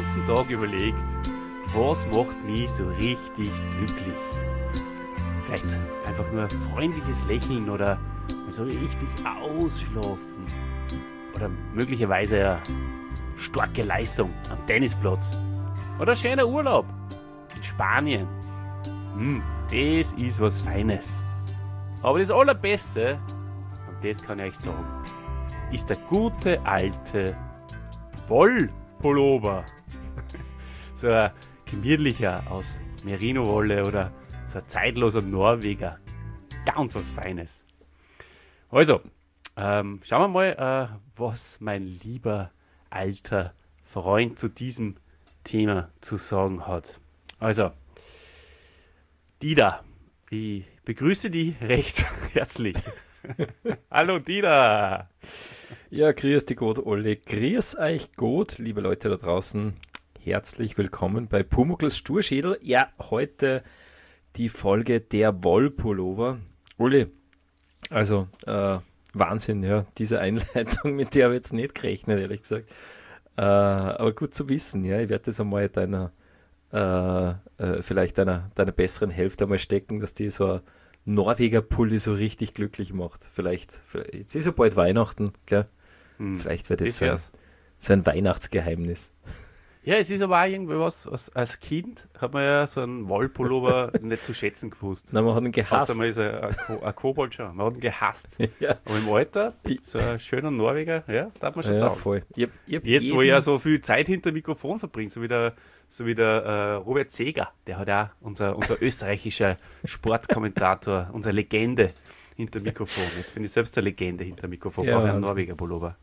ganzen Tag überlegt, was macht mich so richtig glücklich? Vielleicht einfach nur ein freundliches Lächeln oder so richtig ausschlafen. Oder möglicherweise eine starke Leistung am Tennisplatz. Oder ein schöner Urlaub in Spanien. Das ist was Feines. Aber das Allerbeste, und das kann ich euch sagen, ist der gute alte Wollpullover. So ein gemütlicher aus Merino-Wolle oder so ein zeitloser Norweger. Ganz was Feines. Also, schauen wir mal, was mein lieber alter Freund zu diesem Thema zu sagen hat. Also, Dieter, ich begrüße dich recht herzlich. Hallo Dieter. Ja, grüß dich gut, Olli. Grüß euch gut, liebe Leute da draußen. Herzlich willkommen bei Pumuckls Sturschädel. Ja, heute die Folge der Wollpullover. Olli, also Wahnsinn, ja, diese Einleitung, mit der habe ich jetzt nicht gerechnet, ehrlich gesagt. Aber gut zu wissen, ja, ich werde das einmal vielleicht deiner besseren Hälfte einmal stecken, dass die so ein Norweger Pulli so richtig glücklich macht. Vielleicht jetzt ist ja bald Weihnachten, gell? Vielleicht wird das so ein Weihnachtsgeheimnis. Ja, es ist aber auch irgendwie was als Kind hat man ja so einen Wollpullover nicht zu schätzen gewusst. Nein, man hat ihn gehasst. Außer man ist ein Kobold schon. Man hat ihn gehasst. Ja. Aber im Alter, so ein schöner Norweger, ja, da hat man schon taugt. Voll. Jetzt, wo ich ja so viel Zeit hinter dem Mikrofon verbringe, so wie der Robert Seger, der hat auch unser österreichischer Sportkommentator, unsere Legende hinter dem Mikrofon. Jetzt bin ich selbst eine Legende hinter dem Mikrofon, brauche ich einen Norweger-Pullover.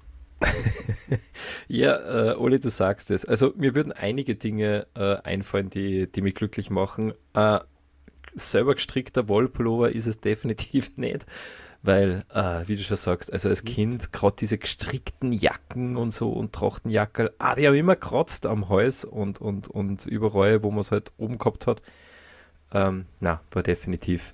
Ja, Olli, du sagst es. Also mir würden einige Dinge einfallen, die mich glücklich machen. Selber gestrickter Wollpullover ist es definitiv nicht, weil, wie du schon sagst, also als Kind gerade diese gestrickten Jacken und so und Trachtenjackerl, die haben immer gekratzt am Hals und überall, wo man es halt oben gehabt hat. War definitiv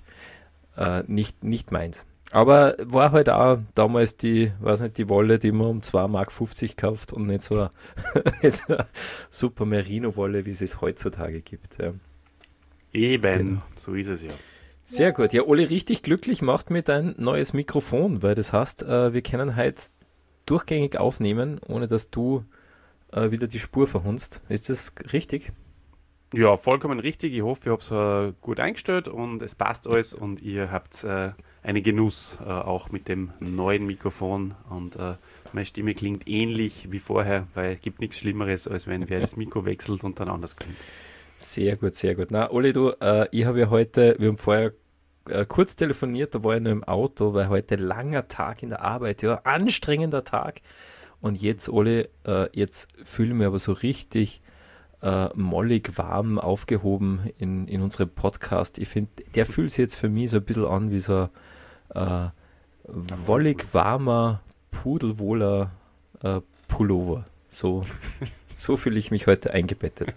nicht meins. Aber war halt auch damals die Wolle, die man um 2,50 Mark gekauft und nicht so eine super Merino-Wolle, wie es heutzutage gibt. Ja. Eben, Genau. So ist es ja. Sehr gut. Ja, Olli, richtig glücklich macht mir dein neues Mikrofon, weil das heißt, wir können heute durchgängig aufnehmen, ohne dass du wieder die Spur verhunzt. Ist das richtig? Ja, vollkommen richtig. Ich hoffe, ihr habt es gut eingestellt und es passt alles und ihr habt einen Genuss auch mit dem neuen Mikrofon und meine Stimme klingt ähnlich wie vorher, weil es gibt nichts Schlimmeres, als wenn wer das Mikro wechselt und dann anders klingt. Sehr gut, sehr gut. Na, Olli, ich habe ja heute, wir haben vorher kurz telefoniert, da war ich nur im Auto, weil heute langer Tag in der Arbeit, ja, anstrengender Tag. Und jetzt, Olli, jetzt fühle ich mich aber so richtig mollig warm aufgehoben in unserem Podcast. Ich finde, der fühlt sich jetzt für mich so ein bisschen an wie so ein wollig warmer, pudelwohler Pullover. So fühle ich mich heute eingebettet.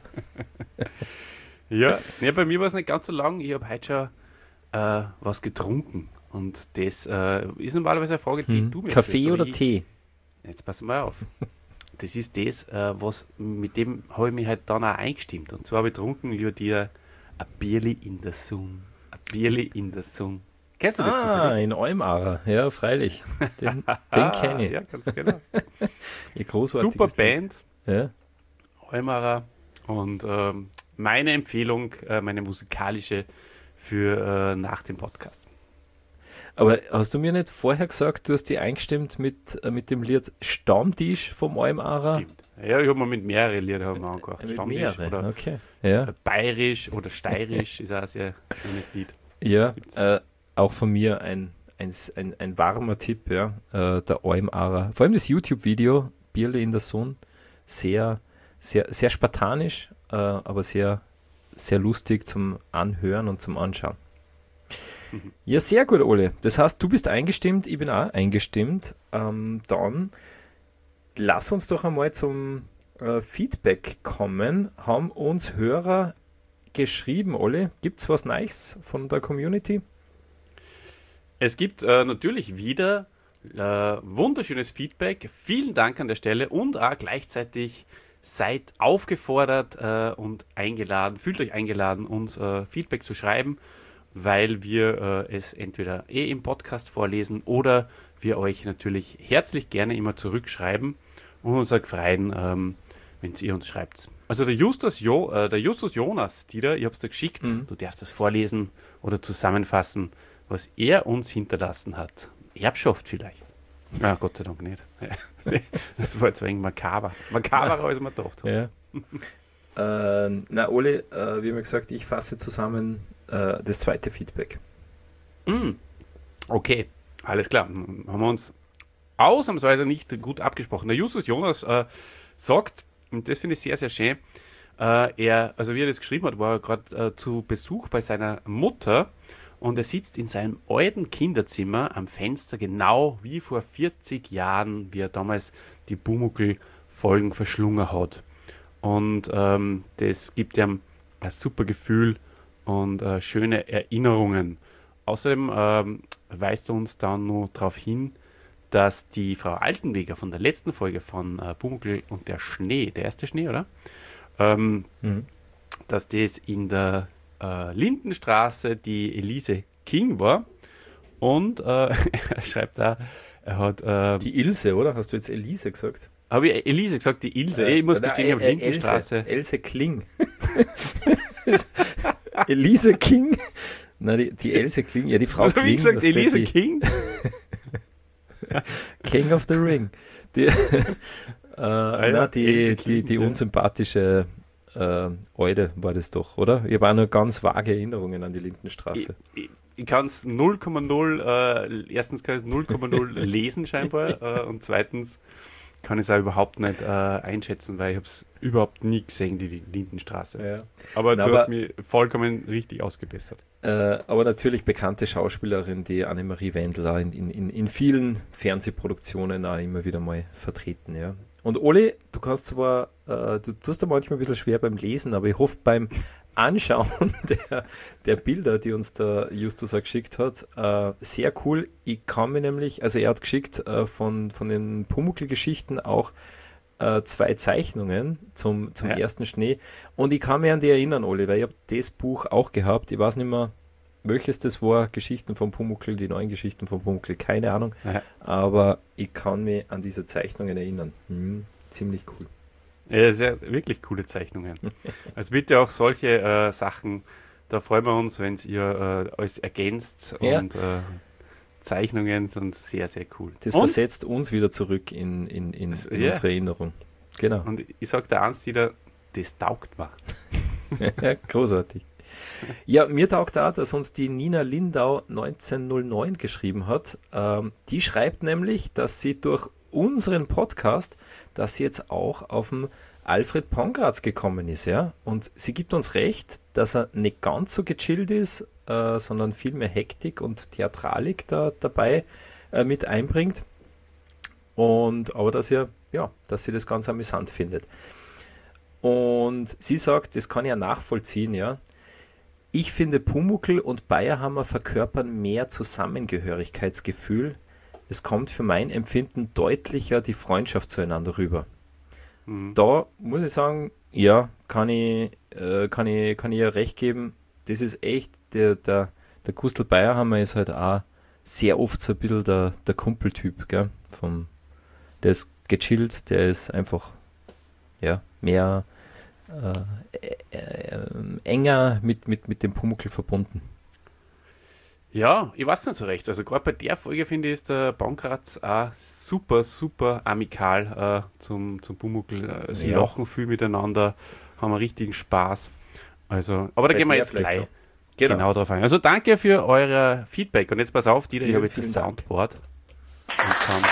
Ja, bei mir war es nicht ganz so lang. Ich habe heute schon was getrunken und das ist normalerweise eine Frage, die du mir Kaffee stellst, oder Tee? Jetzt pass mal auf. Das ist das, mit dem habe ich mich halt dann auch eingestimmt. Und zwar habe ich getrunken, lieber dir, ein Bierli in der Sonne. Ein Bierli in der Sonne. Kennst du das zufällig? In Eumara, ja, freilich. Den kenne ich. Ja, ganz genau. Super Band, ja. Eumara. Und meine Empfehlung, meine musikalische für nach dem Podcast. Aber hast du mir nicht vorher gesagt, du hast dich eingestimmt mit dem Lied Stammtisch vom Eumara? Stimmt. Ja, ich habe mir mit mehreren Liedern angehört. Stammtisch oder okay. Ja. Bayerisch oder Steirisch ist auch ein sehr schönes Lied. Ja, auch von mir ein warmer Tipp, ja, der Eumara. Vor allem das YouTube-Video, Bierle in der Sonne, sehr, sehr, sehr spartanisch, aber sehr, sehr lustig zum Anhören und zum Anschauen. Ja, sehr gut, Ole. Das heißt, du bist eingestimmt, ich bin auch eingestimmt. Dann lass uns doch einmal zum Feedback kommen. Haben uns Hörer geschrieben, Ole? Gibt es was Neues von der Community? Es gibt natürlich wieder wunderschönes Feedback. Vielen Dank an der Stelle und auch gleichzeitig seid aufgefordert und eingeladen, fühlt euch eingeladen, uns Feedback zu schreiben, weil wir es entweder im Podcast vorlesen oder wir euch natürlich herzlich gerne immer zurückschreiben und uns auch freuen, wenn ihr uns schreibt. Also der Justus Jonas, Dieter, ich habe es dir geschickt, du darfst das vorlesen oder zusammenfassen, was er uns hinterlassen hat. Erbschaft vielleicht. Ja, Gott sei Dank nicht. Das war jetzt wegen makaber. Makaberer, als man gedacht hat. Ja. Ole, wie immer gesagt, ich fasse zusammen das zweite Feedback. Okay, alles klar. Haben wir uns ausnahmsweise nicht gut abgesprochen. Der Justus Jonas sagt, und das finde ich sehr, sehr schön, wie er das geschrieben hat, war er gerade zu Besuch bei seiner Mutter und er sitzt in seinem alten Kinderzimmer am Fenster, genau wie vor 40 Jahren, wie er damals die Pumuckl-Folgen verschlungen hat. Und das gibt ihm ein super Gefühl und schöne Erinnerungen. Außerdem weist er uns dann noch darauf hin, dass die Frau Altenweger von der letzten Folge von Pumuckl und der Schnee, der erste Schnee, oder? Dass das in der Lindenstraße die Elise King war. Und er schreibt da, er hat... die Ilse, oder? Hast du jetzt Elise gesagt? Habe ich Elise gesagt, die Ilse? Ich muss gestehen, ich habe Lindenstraße... Else Kling. Elise King? Nein, die Else Kling, ja, die Frau Kling. Wie gesagt, Elise King? King of the Ring. Die unsympathische Eude war das doch, oder? Ich habe auch nur ganz vage Erinnerungen an die Lindenstraße. Ich kann es 0,0, erstens kann ich es 0,0 lesen scheinbar und zweitens kann ich es auch überhaupt nicht einschätzen, weil ich habe es überhaupt nie gesehen, die Lindenstraße. Ja. Aber du hast mich vollkommen richtig ausgebessert. Aber natürlich bekannte Schauspielerin, die Annemarie Wendel auch in vielen Fernsehproduktionen auch immer wieder mal vertreten, ja. Und Oli, du kannst zwar, du tust da manchmal ein bisschen schwer beim Lesen, aber ich hoffe beim Anschauen der Bilder, die uns der Justus auch geschickt hat, sehr cool. Ich kann mir nämlich, also er hat geschickt von den Pumuckl-Geschichten auch 2 Zeichnungen zum ersten Schnee und ich kann mich an die erinnern, Oli, weil ich habe das Buch auch gehabt. Ich weiß nicht mehr, welches das war, Geschichten von Pumuckl, die neuen Geschichten von Pumuckl, keine Ahnung, aber ich kann mich an diese Zeichnungen erinnern. Ziemlich cool. Ja, sehr, wirklich coole Zeichnungen. Also bitte auch solche Sachen, da freuen wir uns, wenn ihr alles ergänzt und Zeichnungen sind sehr, sehr cool. Das versetzt uns wieder zurück in unsere Erinnerung. Genau. Und ich sage der Ernst wieder, das taugt mir. Ja, großartig. Ja, mir taugt auch, dass uns die Nina Lindau 1909 geschrieben hat. Die schreibt nämlich, dass sie durch unseren Podcast, dass sie jetzt auch auf dem Alfred Pongratz gekommen ist, ja. Und sie gibt uns recht, dass er nicht ganz so gechillt ist, sondern viel mehr Hektik und Theatralik da dabei mit einbringt. Aber dass sie das ganz amüsant findet. Und sie sagt, das kann ich ja nachvollziehen, ja. Ich finde, Pumuckl und Bayerhammer verkörpern mehr Zusammengehörigkeitsgefühl. Es kommt für mein Empfinden deutlicher die Freundschaft zueinander rüber. Da muss ich sagen, ja, kann ich ja recht geben. Das ist echt, der Gustl Bayerhammer ist halt auch sehr oft so ein bisschen der Kumpeltyp, gell? Der ist gechillt, der ist einfach mehr enger mit dem Pumuckl verbunden. Ja, ich weiß nicht so recht. Also gerade bei der Folge finde ich, ist der Pongratz auch super, super amikal zum Pumuckl. Sie lachen viel miteinander, haben einen richtigen Spaß. Also, aber da gehen wir jetzt gleich genau drauf ein. Also danke für euer Feedback. Und jetzt pass auf, Dieter, ich habe jetzt das Soundboard und kann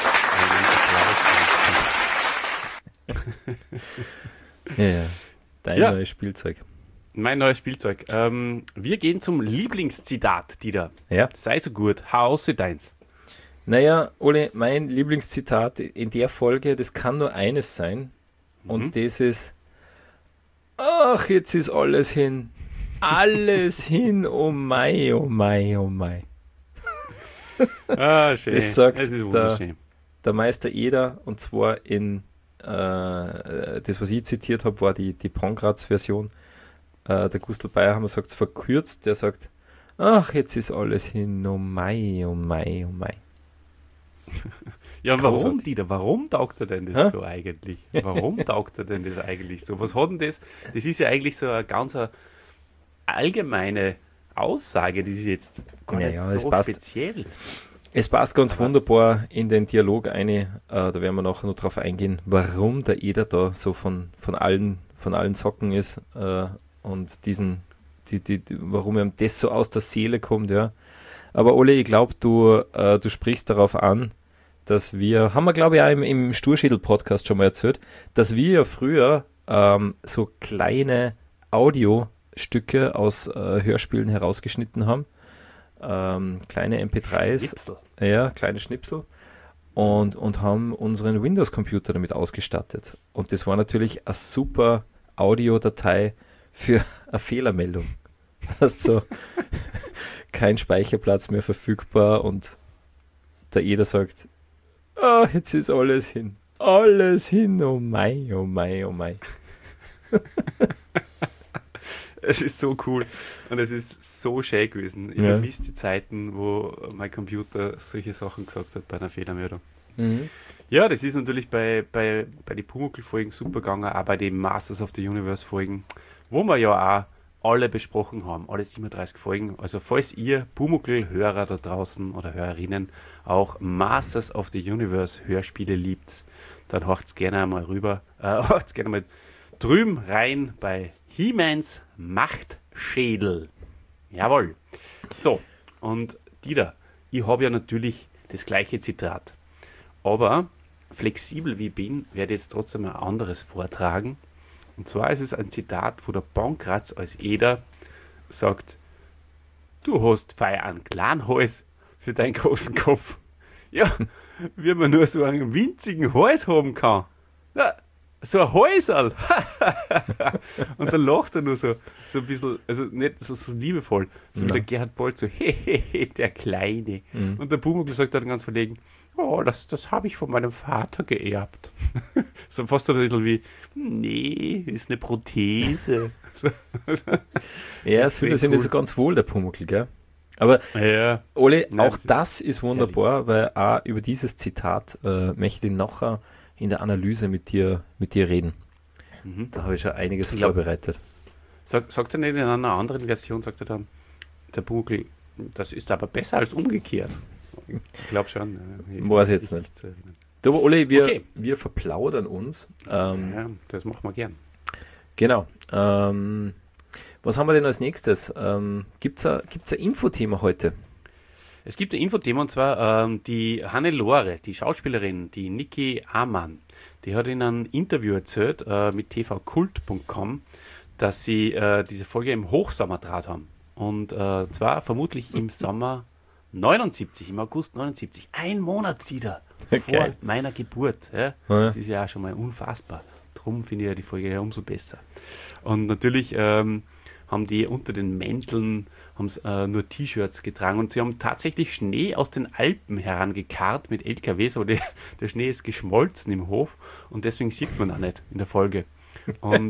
einen Applaus Dein neues Spielzeug. Mein neues Spielzeug. Wir gehen zum Lieblingszitat, Dieter. Ja. Sei so gut, hau aus deins. Naja, Ole, mein Lieblingszitat in der Folge, das kann nur eines sein. Und das ist: Ach, jetzt ist alles hin. Alles hin, oh mei, oh mei, oh mei. Ah, schön. Das sagt ist wunderschön. Der Meister Eder, und zwar in das, was ich zitiert habe, war die Pongratz-Version. Der Gustl Bayerhammer sagt es verkürzt, der sagt, ach, jetzt ist alles hin, oh Mai, oh Mai, oh Mai. Ja, Großartig. warum, Dieter? Warum taugt er denn das so eigentlich? Warum taugt er denn das eigentlich so? Was hat denn das? Das ist ja eigentlich so eine ganz allgemeine Aussage, die ist jetzt gar nicht Ja, es so passt. speziell. Es passt ganz wunderbar in den Dialog ein, da werden wir nachher noch drauf eingehen, warum der Eder da so von allen Socken ist und warum ihm das so aus der Seele kommt, ja. Aber Ole, ich glaube, du sprichst darauf an, dass haben wir glaube ich auch im Sturschädel-Podcast schon mal erzählt, dass wir ja früher so kleine Audiostücke aus Hörspielen herausgeschnitten haben. Kleine MP3s, Schnipsel. ja, kleine Schnipsel und haben unseren Windows-Computer damit ausgestattet. Und das war natürlich eine super Audiodatei für eine Fehlermeldung. Hast so kein Speicherplatz mehr verfügbar und der Eder sagt, jetzt ist alles hin, oh mei, oh mei, oh mei. Es ist so cool und es ist so schön gewesen. Ich vermisse die Zeiten, wo mein Computer solche Sachen gesagt hat bei einer Fehlermeldung. Mhm. Ja, das ist natürlich bei den Pumuckl-Folgen super gegangen, auch bei den Masters of the Universe-Folgen, wo wir ja auch alle besprochen haben, alle 37 Folgen. Also falls ihr Pumuckl-Hörer da draußen oder Hörerinnen auch Masters of the Universe-Hörspiele liebt, dann hört's gerne einmal rüber, hört's gerne mal drüben rein bei He-Mans Machtschädel. Jawohl. So, und Dieter, ich habe ja natürlich das gleiche Zitat. Aber flexibel wie ich bin, werde ich jetzt trotzdem ein anderes vortragen. Und zwar ist es ein Zitat, wo der Pankratz als Eder sagt, du hast fei einen kleinen Hals für deinen großen Kopf. Ja, wie man nur so einen winzigen Hals haben kann. Ja, so ein Häuserl. Und dann lacht er nur so ein bisschen, also nicht so liebevoll, so wie der Gerhard Bolt, so hehehe, der Kleine. Und der Pumuckl sagt dann ganz verlegen, oh, das habe ich von meinem Vater geerbt. So fast so ein bisschen wie, nee, ist eine Prothese. So. Ja, es fühlt sich nicht so ganz wohl, der Pumuckl, gell? Aber Ja. Ole, Nein, auch das ist wunderbar, weil auch über dieses Zitat möchte ich nachher in der Analyse mit dir reden. Da habe ich schon einiges vorbereitet. Sagt er nicht in einer anderen Version, sagt er dann, der Pumuckl, das ist aber besser als umgekehrt. Ich glaube schon. Weiß jetzt nicht. Zu erinnern. Du, aber Ole, wir verplaudern uns. Ja, das machen wir gern. Genau. Was haben wir denn als nächstes? Gibt's ein Infothema heute? Es gibt ein Infothema, und zwar die Hannelore, die Schauspielerin, die Niki Amann, die hat in einem Interview erzählt mit tvkult.com, dass sie diese Folge im Hochsommerdraht haben. Und zwar vermutlich im Sommer 79, im August 79. Ein Monat wieder vor meiner Geburt. Ja? Das ist ja auch schon mal unfassbar. Drum finde ich ja die Folge ja umso besser. Und natürlich haben die unter den Mänteln nur T-Shirts getragen und sie haben tatsächlich Schnee aus den Alpen herangekarrt mit LKWs, aber der Schnee ist geschmolzen im Hof und deswegen sieht man auch nicht in der Folge. Und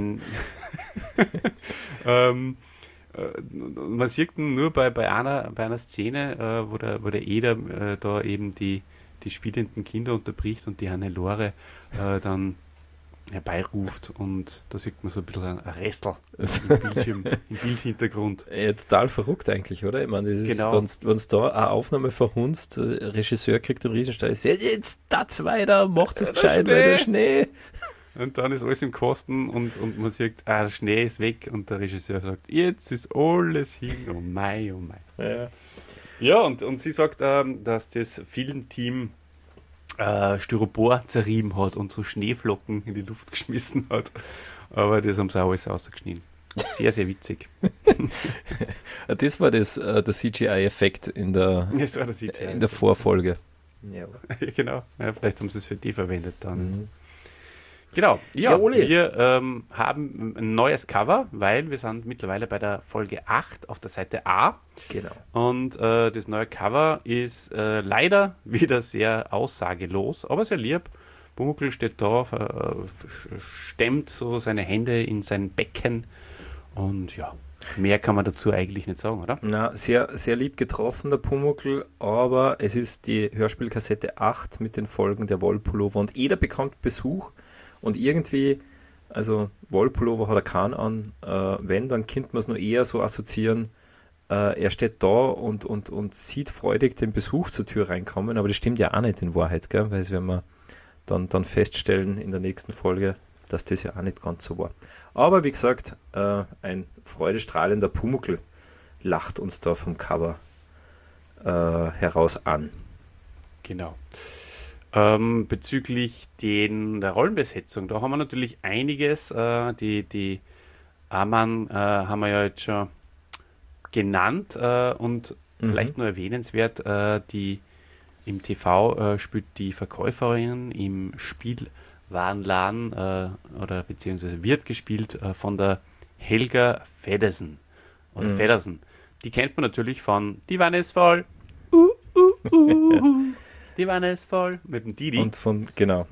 man sieht ihn nur bei einer Szene, wo der Eder da eben die spielenden Kinder unterbricht und die Hannelore dann herbeiruft und da sieht man so ein bisschen ein Restel im Bildhintergrund. Ja, total verrückt eigentlich, oder? Ich meine, das ist, Genau. wenn es da eine Aufnahme verhunzt, der Regisseur kriegt einen Riesenstein, jetzt das weiter, macht es gescheit, weil der Schnee. Und dann ist alles im Kosten und man sieht, der Schnee ist weg und der Regisseur sagt, jetzt ist alles hin, oh mei, oh mei. Ja, und sie sagt, dass das Filmteam Styropor zerrieben hat und so Schneeflocken in die Luft geschmissen hat. Aber das haben sie auch alles rausgeschnitten. Sehr, sehr witzig. Das war der CGI-Effekt in der Vorfolge. Ja. Genau, ja, vielleicht haben sie es für die verwendet dann. Genau, Ja, Ole. wir haben ein neues Cover, weil wir sind mittlerweile bei der Folge 8 auf der Seite A. Genau. Und das neue Cover ist leider wieder sehr aussagelos, aber sehr lieb, Pumuckl steht da, stemmt so seine Hände in sein Becken und ja, mehr kann man dazu eigentlich nicht sagen, oder? Na, sehr, sehr lieb getroffen, der Pumuckl, aber es ist die Hörspielkassette 8 mit den Folgen der Wollpullover und jeder bekommt Besuch und irgendwie, also Wollpullover hat er keinen an, wenn, dann könnte man es nur eher so assoziieren, er steht da und sieht freudig den Besuch zur Tür reinkommen, aber das stimmt ja auch nicht in Wahrheit, gell? Weil das werden wir dann feststellen in der nächsten Folge, dass das ja auch nicht ganz so war. Aber wie gesagt, ein freudestrahlender Pumuckl lacht uns da vom Cover heraus an. Genau. Bezüglich der Rollenbesetzung, da haben wir natürlich einiges. Die Amann haben wir ja jetzt schon genannt und vielleicht nur erwähnenswert, die im TV spielt die Verkäuferin, im Spielwarenladen oder beziehungsweise wird gespielt von der Helga Feddersen. Oder Feddersen. Die kennt man natürlich von Die Wanne ist voll. Die Wanne ist voll. Mit dem Didi. Und von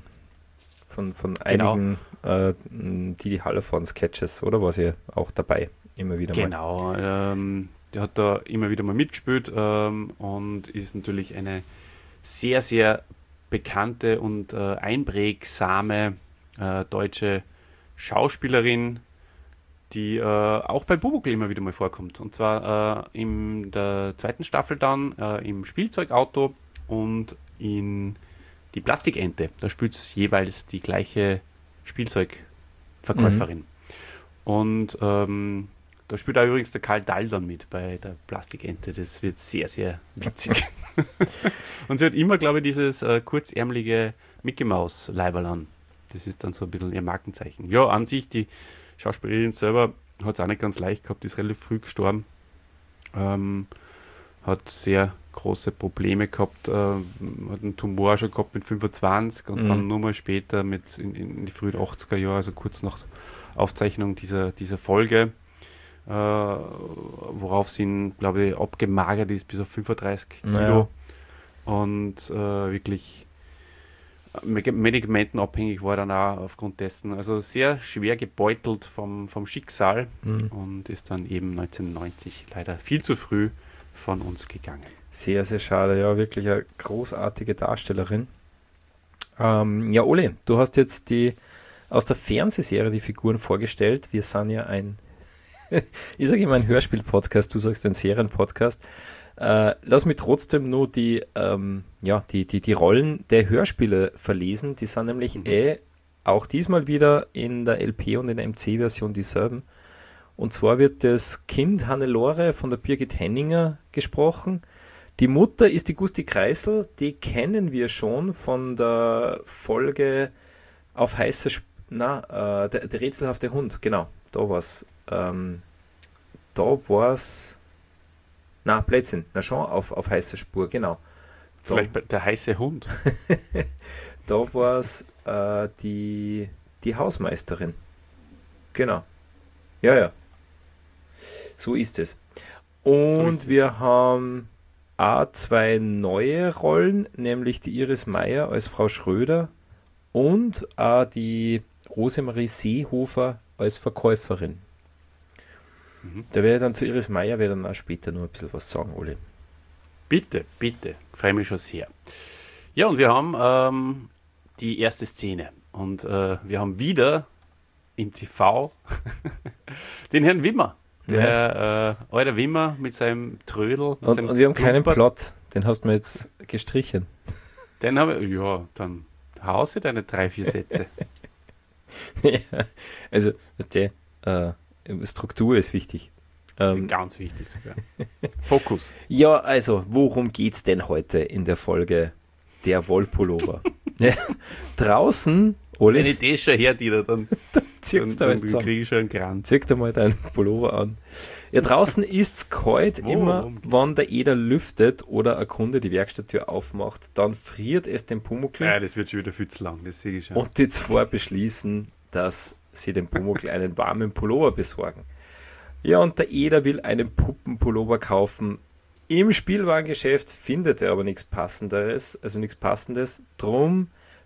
einigen Didi Hallervorden Sketches, oder war sie auch dabei? Immer wieder mal. Genau. Der hat da immer wieder mal mitgespielt und ist natürlich eine sehr, sehr bekannte und einprägsame deutsche Schauspielerin, die auch bei Pumuckl immer wieder mal vorkommt. Und zwar in der zweiten Staffel dann im Spielzeugauto und in die Plastikente. Da spielt es jeweils die gleiche Spielzeugverkäuferin. Und da spielt auch übrigens der Karl Dall dann mit bei der Plastikente. Das wird sehr, sehr witzig. Und sie hat immer, glaube ich, dieses kurzärmelige Mickey Maus Leiberl an. Das ist dann so ein bisschen ihr Markenzeichen. Ja, an sich, die Schauspielerin selber hat es auch nicht ganz leicht gehabt, ist relativ früh gestorben. Hat sehr große Probleme gehabt, hat einen Tumor schon gehabt mit 25 und dann nur mal später in die frühen 80er Jahre, also kurz nach Aufzeichnung dieser Folge, worauf sie, glaube ich, abgemagert ist bis auf 35 Kilo. Naja. Und wirklich medikamentenabhängig war dann auch aufgrund dessen. Also sehr schwer gebeutelt vom Schicksal und ist dann eben 1990 leider viel zu früh von uns gegangen. Sehr, sehr schade. Ja, wirklich eine großartige Darstellerin. Ja, Ole, du hast jetzt aus der Fernsehserie die Figuren vorgestellt. Wir sind ja ich sage immer ein Hörspiel-Podcast, du sagst ein Serien-Podcast. Lass mich trotzdem nur die Rollen der Hörspiele verlesen. Die sind nämlich auch diesmal wieder in der LP und in der MC-Version dieselben. Und zwar wird das Kind Hannelore von der Birgit Henninger gesprochen. Die Mutter ist die Gusti Kreisel, die kennen wir schon von der Folge auf heiße der rätselhafte Hund, genau, da war's. Blödsinn, schon auf heißer Spur, genau. Vielleicht der heiße Hund. Da war es die Hausmeisterin. Genau. Ja. So ist es. Und wir haben auch zwei neue Rollen, nämlich die Iris Meier als Frau Schröder und auch die Rosemarie Seehofer als Verkäuferin. Da werde ich dann zu Iris Meier dann auch später noch ein bisschen was sagen, Ole. Bitte, freue mich schon sehr. Ja, und wir haben die erste Szene und wir haben wieder im TV den Herrn Wimmer. Der alte Wimmer mit seinem Trödel. Mit seinem und wir haben keinen Klumpert. Plot, den hast du mir jetzt gestrichen. Den habe ich, ja, dann hause deine 3-4 Sätze. Ja, also, Struktur ist wichtig. Ganz wichtig sogar. Fokus. Ja, also, worum geht's denn heute in der Folge der Wollpullover? Ja, draußen, Ole, Wenn ich das schon herdiener, dann dann kriege ich schon einen Kranz. zieh dir mal deinen Pullover an. Ja, draußen ist's kalt, immer wenn der Eder lüftet oder ein Kunde die Werkstatttür aufmacht, dann friert es dem Pumuckl. Ja, das wird schon wieder viel zu lang, das sehe ich schon. Und die zwei beschließen, dass sie dem Pumuckl einen warmen Pullover besorgen. Ja, und der Eder will einen Puppenpullover kaufen. Im Spielwarengeschäft findet er aber nichts Passendes. Drum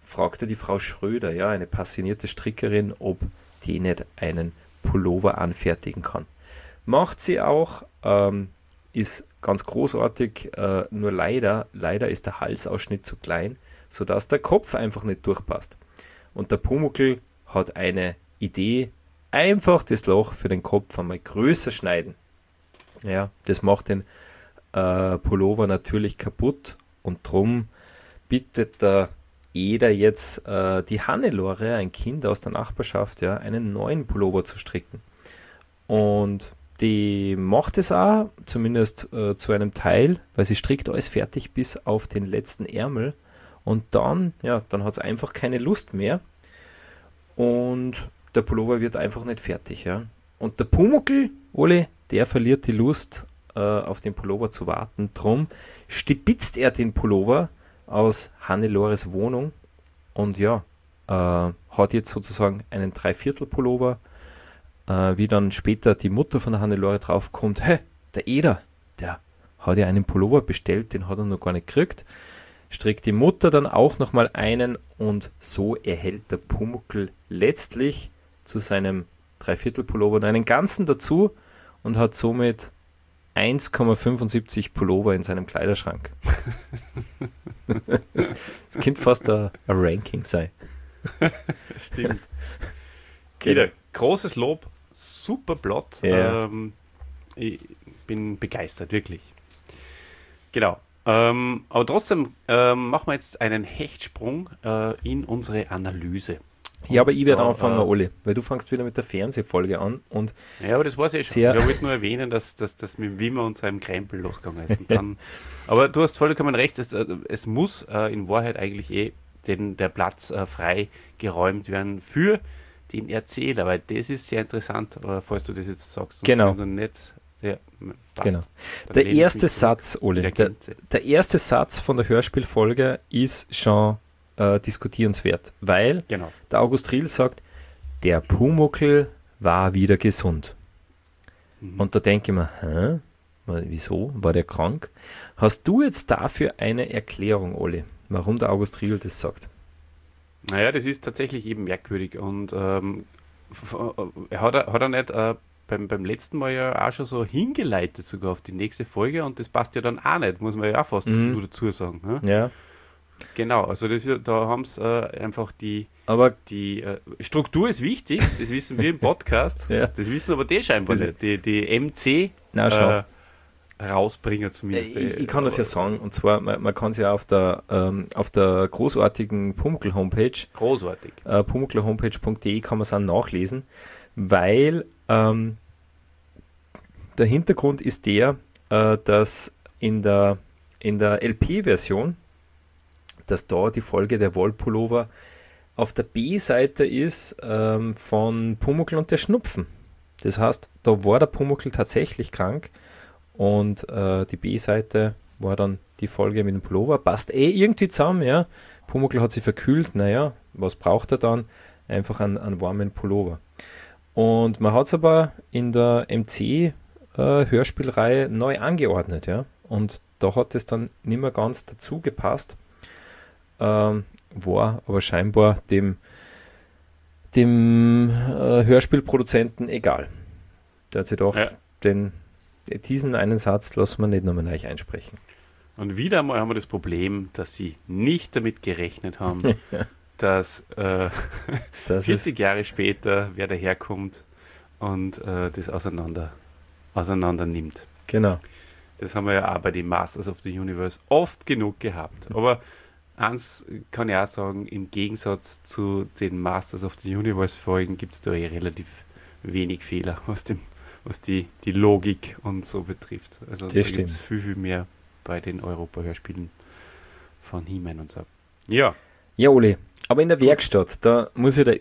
fragte die Frau Schröder, ja, eine passionierte Strickerin, ob die nicht einen Pullover anfertigen kann. Macht sie auch, ist ganz großartig, nur leider ist der Halsausschnitt zu klein, sodass der Kopf einfach nicht durchpasst. Und der Pumuckl hat eine Idee, einfach das Loch für den Kopf einmal größer schneiden. Ja, das macht den Pullover natürlich kaputt und drum bittet der Eder jetzt die Hannelore, ein Kind aus der Nachbarschaft, ja, einen neuen Pullover zu stricken. Und die macht es auch, zumindest zu einem Teil, weil sie strickt alles fertig bis auf den letzten Ärmel. Und dann hat es einfach keine Lust mehr. Und der Pullover wird einfach nicht fertig. Ja. Und der Pumuckl, Ole, der verliert die Lust, auf den Pullover zu warten. Drum stibitzt er den Pullover aus Hannelores Wohnung und hat jetzt sozusagen einen Dreiviertel-Pullover, wie dann später die Mutter von der Hannelore draufkommt, hey, der Eder, der hat ja einen Pullover bestellt, den hat er noch gar nicht gekriegt, strickt die Mutter dann auch nochmal einen und so erhält der Pumuckl letztlich zu seinem Dreiviertel-Pullover einen ganzen dazu und hat somit 1,75 Pullover in seinem Kleiderschrank. Das könnte fast ein Ranking sein. Stimmt. Wieder großes Lob, super Plot. Ja. Ich bin begeistert, wirklich. Genau. Aber trotzdem machen wir jetzt einen Hechtsprung in unsere Analyse. Ja, aber ich werde anfangen, Oli, weil du fängst wieder mit der Fernsehfolge an. Und ja, aber das war es ja schon. Ich wollte nur erwähnen, dass mit Wimmer und seinem Krempel losgegangen ist. Und dann, aber du hast vollkommen recht, es muss in Wahrheit eigentlich der Platz frei geräumt werden für den Erzähler, weil das ist sehr interessant, falls du das jetzt sagst. Genau. Nicht, genau. Der erste Satz, Oli, der erste Satz von der Hörspielfolge ist schon diskutierenswert, weil der August Riel sagt, der Pumuckl war wieder gesund. Und da denke ich mir, wieso? War der krank? Hast du jetzt dafür eine Erklärung, Oli, warum der August Riel das sagt? Naja, das ist tatsächlich eben merkwürdig und hat er nicht beim letzten Mal ja auch schon so hingeleitet sogar auf die nächste Folge und das passt ja dann auch nicht, muss man ja auch fast nur dazu sagen. Ne? Ja. Genau, also da haben es einfach die Struktur ist wichtig, das wissen wir im Podcast, das wissen aber die scheinbar nicht, die MC Rausbringer zumindest. Ich kann das ja sagen, und zwar, man kann es ja auf der großartigen Pumuckl-Homepage, pumuckl-homepage.de kann man es auch nachlesen, weil der Hintergrund ist dass in der LP-Version, dass da die Folge der Wollpullover auf der B-Seite ist von Pumuckl und der Schnupfen. Das heißt, da war der Pumuckl tatsächlich krank und die B-Seite war dann die Folge mit dem Pullover. Passt irgendwie zusammen, ja. Pumuckl hat sich verkühlt, naja, was braucht er dann? Einfach einen warmen Pullover. Und man hat es aber in der MC-Hörspielreihe neu angeordnet, ja. Und da hat es dann nicht mehr ganz dazu gepasst. War aber scheinbar dem Hörspielproduzenten egal. Der hat sich gedacht, diesen einen Satz lassen wir nicht nochmal neu einsprechen. Und wieder einmal haben wir das Problem, dass sie nicht damit gerechnet haben, dass 40 Jahre später wer daherkommt und das auseinander nimmt. Genau. Das haben wir ja auch bei den Masters of the Universe oft genug gehabt. Aber eins kann ich auch sagen, im Gegensatz zu den Masters of the Universe Folgen gibt es da relativ wenig Fehler, was die Logik und so betrifft. Also da gibt es viel mehr bei den Europa-Hörspielen von He-Man und so. Ja. Ja, Oli, aber in der Werkstatt, da muss ja der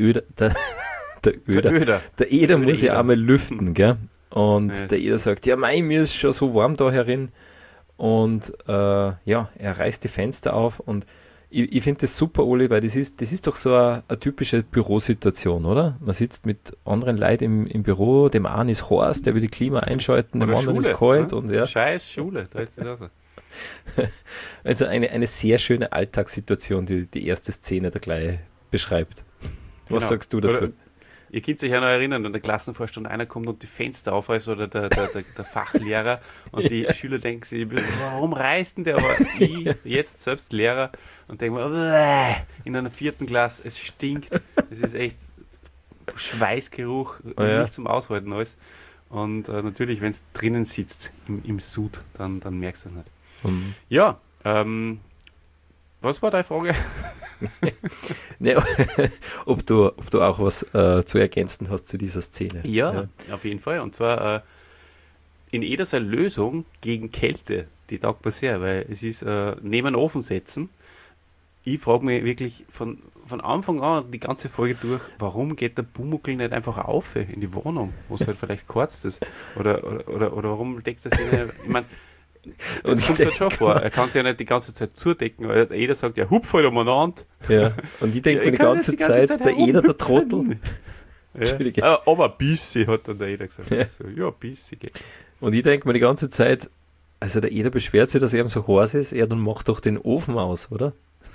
Eder muss ja einmal lüften, gell? Und der Eder sagt, ja mei, mir ist schon so warm da herin. Und er reißt die Fenster auf und ich finde das super, Oli, weil das ist doch so eine typische Bürosituation, oder? Man sitzt mit anderen Leuten im Büro, dem einen ist heiß, der will die Klima einschalten, dem anderen ist kalt. Ne? Und, Scheiß Schule, da ist das auch so. Also eine sehr schöne Alltagssituation, die die erste Szene da gleich beschreibt. Was Genau. sagst du dazu? Oder, ihr könnt sich ja noch erinnern, an der Klassenvorstellung, einer kommt und die Fenster aufreißt oder der Fachlehrer und die Schüler denken sich, warum reißt denn der? Aber ich, jetzt selbst Lehrer, und denke mir, in einer 4. Klasse, es stinkt, es ist echt Schweißgeruch, nicht zum Aushalten alles. Und natürlich, wenn es drinnen sitzt, im Sud, dann merkst du es nicht. Ja, was war deine Frage? Ne, ob du auch was zu ergänzen hast zu dieser Szene. Ja, auf jeden Fall. Und zwar in jeder seine Lösung gegen Kälte, die taugt mir sehr, weil es ist neben den Ofen setzen. Ich frage mich wirklich von Anfang an die ganze Folge durch, warum geht der Pumuckl nicht einfach auf in die Wohnung, wo es halt vielleicht kurz ist? Oder warum deckt er sich nicht? Ich meine, es kommt halt schon vor, er kann sich ja nicht die ganze Zeit zudecken, weil jeder sagt, ja, hupf halt umeinander. Ja, und ich denke mir die ganze Zeit, der Eder, der Trottel. Entschuldige. Ja, aber ein bisschen, hat dann der Eder gesagt. Ja, so, ein bisschen geht. Und ich denke mir die ganze Zeit, also der Eder beschwert sich, dass er ihm so heiß ist, dann macht doch den Ofen aus, oder?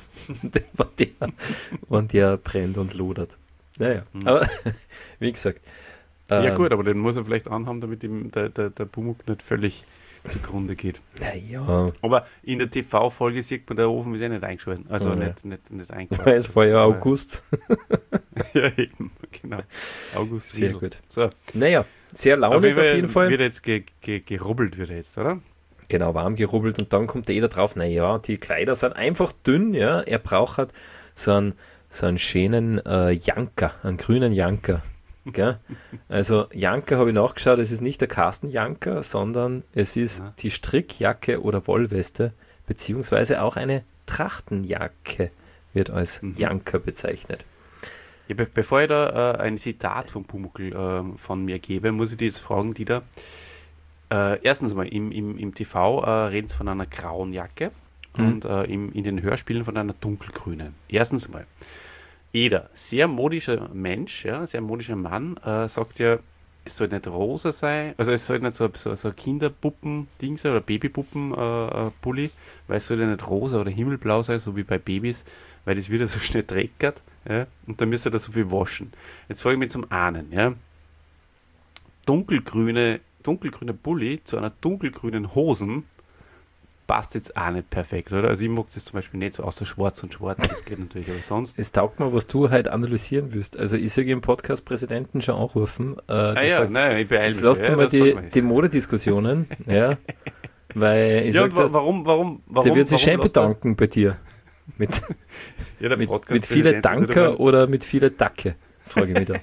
wenn der brennt und lodert. Naja, aber wie gesagt. Ja gut, aber den muss er vielleicht anhaben, damit ihm der Pumuckl nicht völlig zugrunde geht. Naja. Aber in der TV-Folge sieht man, der Ofen ist nicht eingeschaltet. Also nicht eingeschaltet. Weil es war ja August. Ja, eben, genau. August. Sehr gut. So. Naja, sehr launig auf jeden Fall. Wird jetzt gerubbelt, oder? Genau, warm gerubbelt und dann kommt der Eder drauf, naja, die Kleider sind einfach dünn, ja, er braucht halt so einen schönen Janker, einen grünen Janker. Gell? Also Janker habe ich nachgeschaut, es ist nicht der Carsten Janker, sondern es ist die Strickjacke oder Wollweste, beziehungsweise auch eine Trachtenjacke wird als Janker bezeichnet. Ja, bevor ich da ein Zitat von Pumuckl von mir gebe, muss ich dir jetzt fragen, Dieter. Erstens mal, im TV reden sie von einer grauen Jacke und in den Hörspielen von einer dunkelgrünen. Erstens mal, Eder, sehr modischer Mensch, ja, sehr modischer Mann, sagt ja, es soll nicht rosa sein, also es soll nicht so Kinderpuppen-Ding sein oder Babypuppen-Pulli, weil es soll ja nicht rosa oder himmelblau sein, so wie bei Babys, weil das wieder so schnell dreckert, ja, und dann müsste er da so viel waschen. Jetzt frage ich mich zum einen, ja, dunkelgrüner Pulli zu einer dunkelgrünen Hosen passt jetzt auch nicht perfekt, oder? Also ich mag das zum Beispiel nicht so außer schwarz und schwarz, das geht natürlich, aber sonst... Es taugt mir, was du halt analysieren wirst. Also ich sage im Podcast-Präsidenten schon anrufen. ich beeile mich. Jetzt lasst mal die Modediskussionen, ja, weil ich sage, warum der wird sich schön bedanken bei dir. Mit vielen Danker oder mit vielen Dacke, frage ich mich da.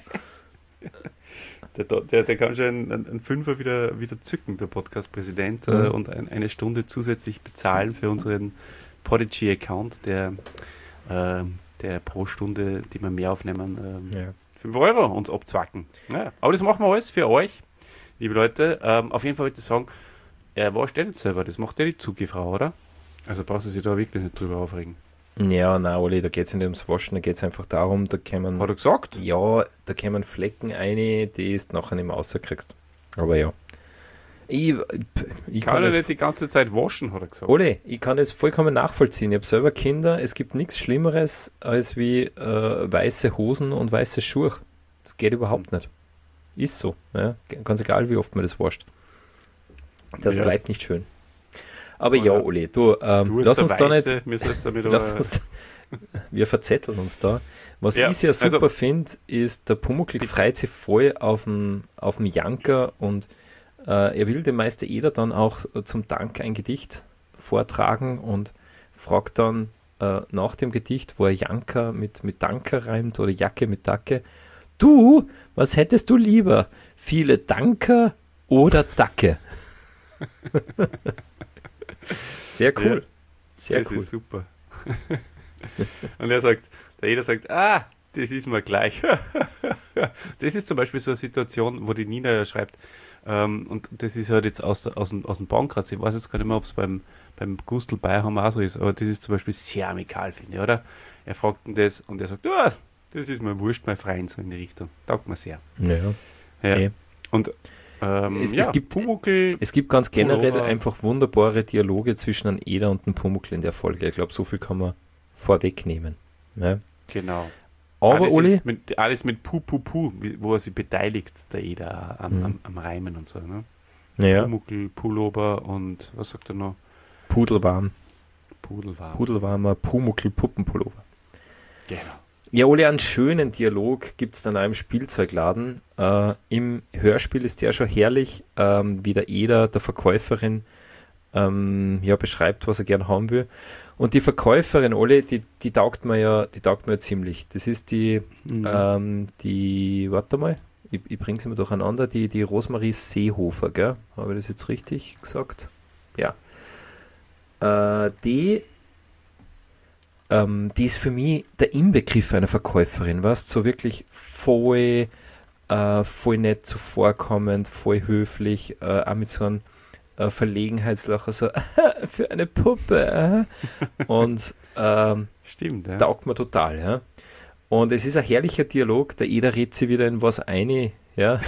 Der kann schon einen Fünfer wieder zücken, der Podcast-Präsident, und eine Stunde zusätzlich bezahlen für unseren Podigy-Account, der pro Stunde, die wir mehr aufnehmen, 5 Euro uns abzwacken. Ja, aber das machen wir alles für euch, liebe Leute. Auf jeden Fall wollte ich sagen, er wascht nicht selber, das macht ja die Zugefrau, oder? Also brauchst du sich da wirklich nicht drüber aufregen. Ja, nein, Oli, da geht es nicht ums Waschen, da geht es einfach darum, da kämen... Hat er gesagt? Ja, da kämen Flecken rein, die du nachher nicht mehr rauskriegst. Aber ja. Ich kann er nicht die ganze Zeit waschen, hat er gesagt. Oli, ich kann das vollkommen nachvollziehen. Ich habe selber Kinder, es gibt nichts Schlimmeres als wie weiße Hosen und weiße Schuhe. Das geht überhaupt nicht. Ist so. Ja? Ganz egal, wie oft man das wascht. Das bleibt nicht schön. Aber ja, Oli, du lass uns da nicht... Wir verzetteln uns da. Was ich sehr super finde, ist, der Pumuckl freut sich voll auf den Janker und er will dem Meister Eder dann auch zum Dank ein Gedicht vortragen und fragt dann nach dem Gedicht, wo er Janker mit Danker reimt oder Jacke mit Dacke, du, was hättest du lieber? Viele Danker oder Dacke? Sehr cool. Sehr das ist super. Und der Eder sagt, das ist mir gleich. Das ist zum Beispiel so eine Situation, wo die Nina ja schreibt, und das ist halt jetzt aus dem Bankkratz, ich weiß jetzt gar nicht mehr, ob es beim Gustl Bayerhammer auch so ist, aber das ist zum Beispiel sehr amikal, finde ich, oder? Er fragt ihn das und er sagt, das ist mir wurscht, mein Freund, so in die Richtung. Taugt mir sehr. Ja. Hey. Und Es gibt Pumuckl. Es gibt ganz generell Pullover. einfach wunderbare Dialoge zwischen einem Eder und einem Pumuckl in der Folge. Ich glaube, so viel kann man vorwegnehmen. Ja. Genau. Aber Uli, Alles mit Puh, Puh, Puh, wo er sich beteiligt, der Eder am Reimen und so. Ne? ja, Pumuckl, Pullover und was sagt er noch? Pudelwarm. Pudelwarm. Pudelwarmer Pumuckl-Puppenpullover. Genau. Ja, Uli, einen schönen Dialog gibt es dann auch im Spielzeugladen. Im Hörspiel ist der schon herrlich, wie der Eder der Verkäuferin beschreibt, was er gern haben will. Und die Verkäuferin, Oli, die taugt mir ja ziemlich. Das ist die, warte mal, ich bringe sie mir durcheinander, die Rosemarie Seehofer, gell? Habe ich das jetzt richtig gesagt? Ja. Die ist für mich der Inbegriff einer Verkäuferin, weißt, so wirklich voll nett zuvorkommend, voll höflich, auch mit so einem Verlegenheitslacher, so für eine Puppe. Und Stimmt, ja. taugt mir total, ja. Und es ist ein herrlicher Dialog, der Eder redet sie wieder in was eine, ja,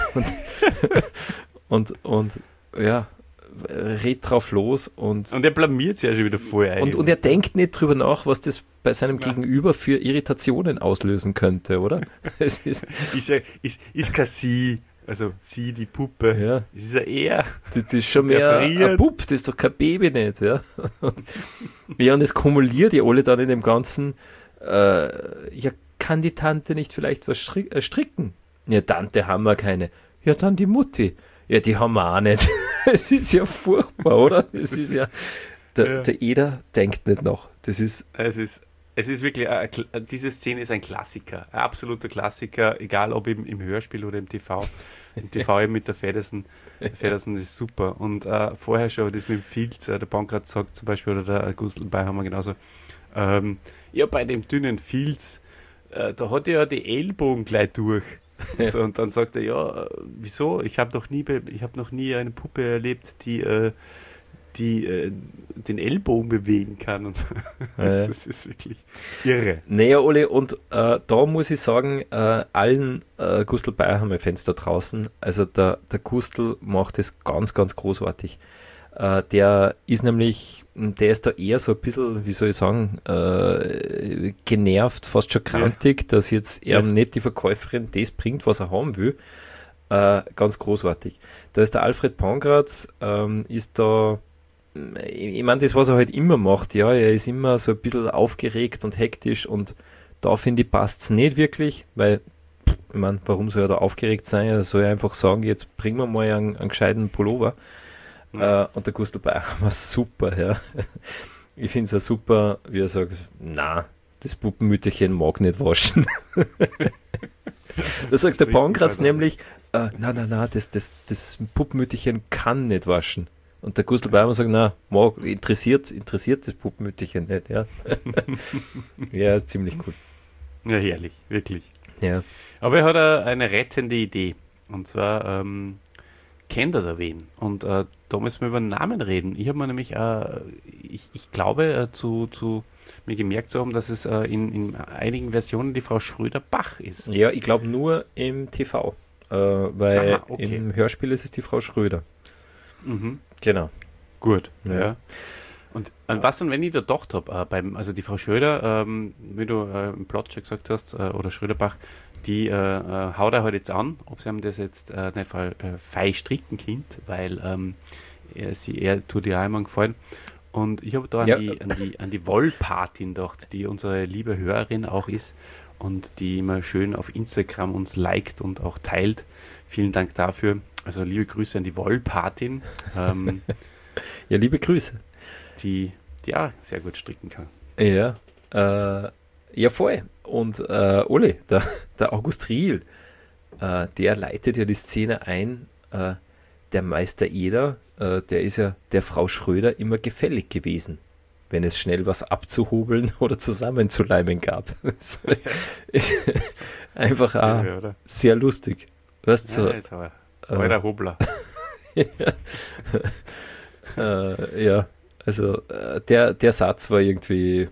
und ja, redet drauf los und er blamiert sich ja schon wieder voll ein. und er denkt nicht drüber nach, was das bei seinem Gegenüber für Irritationen auslösen könnte, oder? Es ist, ist kein Sie, also sie, die Puppe. ja, Es ist ja eher. das ist schon mehr ein Bub, das ist doch kein Baby nicht, ja. Ja, und es kumuliert ja alle dann in dem Ganzen, ja, kann die Tante nicht vielleicht was stricken? Ja, Tante haben wir keine. Ja, dann die Mutti. Ja, die haben wir auch nicht. Es ist ja furchtbar, oder? Es ist ja, der Eder denkt nicht noch. Das ist, Es ist wirklich, diese Szene ist ein Klassiker, ein absoluter Klassiker, egal ob im Hörspiel oder im TV. Im TV eben mit der Feddersen. Feddersen ist super. Und vorher schon das mit dem Filz, der Bankrat sagt zum Beispiel, oder der Gustl bei haben wir genauso. Ja, bei dem dünnen Filz, da hat er ja die Ellbogen gleich durch. Und dann sagt er, ja, wieso? Ich habe noch nie eine Puppe erlebt, die den Ellbogen bewegen kann und so. Das ist wirklich irre. Naja, Oli, und da muss ich sagen, allen Gustl Bayerhammer-Fans da draußen, also der Gustl macht es ganz, ganz großartig. Der ist da eher so ein bisschen, wie soll ich sagen, genervt, fast schon krantig, dass jetzt er nicht die Verkäuferin das bringt, was er haben will. Ganz großartig. Da ist der Alfred Pangratz, ist da, ich meine, das, was er halt immer macht, ja, er ist immer so ein bisschen aufgeregt und hektisch und da finde ich, passt es nicht wirklich, weil, ich meine, warum soll er da aufgeregt sein? Er soll einfach sagen, jetzt bringen wir mal einen gescheiten Pullover. Und der Gustl Bayer war super, ja. Ich finde es auch super, wie er sagt, na, das Puppenmütterchen mag nicht waschen. Da sagt der Pangratz nämlich, na, das Puppenmütterchen kann nicht waschen. Und der Gustl Bayer sagt, na, interessiert das Puppenmütterchen nicht, ja. Ja, ziemlich cool. Ja, herrlich, wirklich. Ja. Aber er hat eine rettende Idee. Und zwar kennt er da wen. Und da müssen wir über den Namen reden. Ich habe mir nämlich, ich glaube, mir gemerkt zu haben, dass es in einigen Versionen die Frau Schröder-Bach ist. Ja, ich glaube nur im TV. Weil Aha, okay. im Hörspiel ist es die Frau Schröder. Mhm. Genau. Gut, Ja. ja. Und an was dann, wenn ich da gedacht habe, also die Frau Schröder, wie du im Plot schon gesagt hast, oder Schröderbach, die haut er halt jetzt an, ob sie ihm das jetzt nicht fei stricken Kind, weil er tut ihr auch immer gefallen. Und ich habe da an die Wollpatin gedacht, die unsere liebe Hörerin auch ist und die immer schön auf Instagram uns liked und auch teilt. Vielen Dank dafür. Also liebe Grüße an die Wollpatin. Ja, liebe Grüße. Die ja sehr gut stricken kann. Ja, ja voll. Und Ole, der August Riel, der leitet ja die Szene ein, der Meister Eder, der ist ja der Frau Schröder immer gefällig gewesen, wenn es schnell was abzuhobeln oder zusammenzuleimen gab. Das ist einfach Ja, sehr lustig. Weißt du, ja, ist aber der Hobler. ja, also der Satz war irgendwie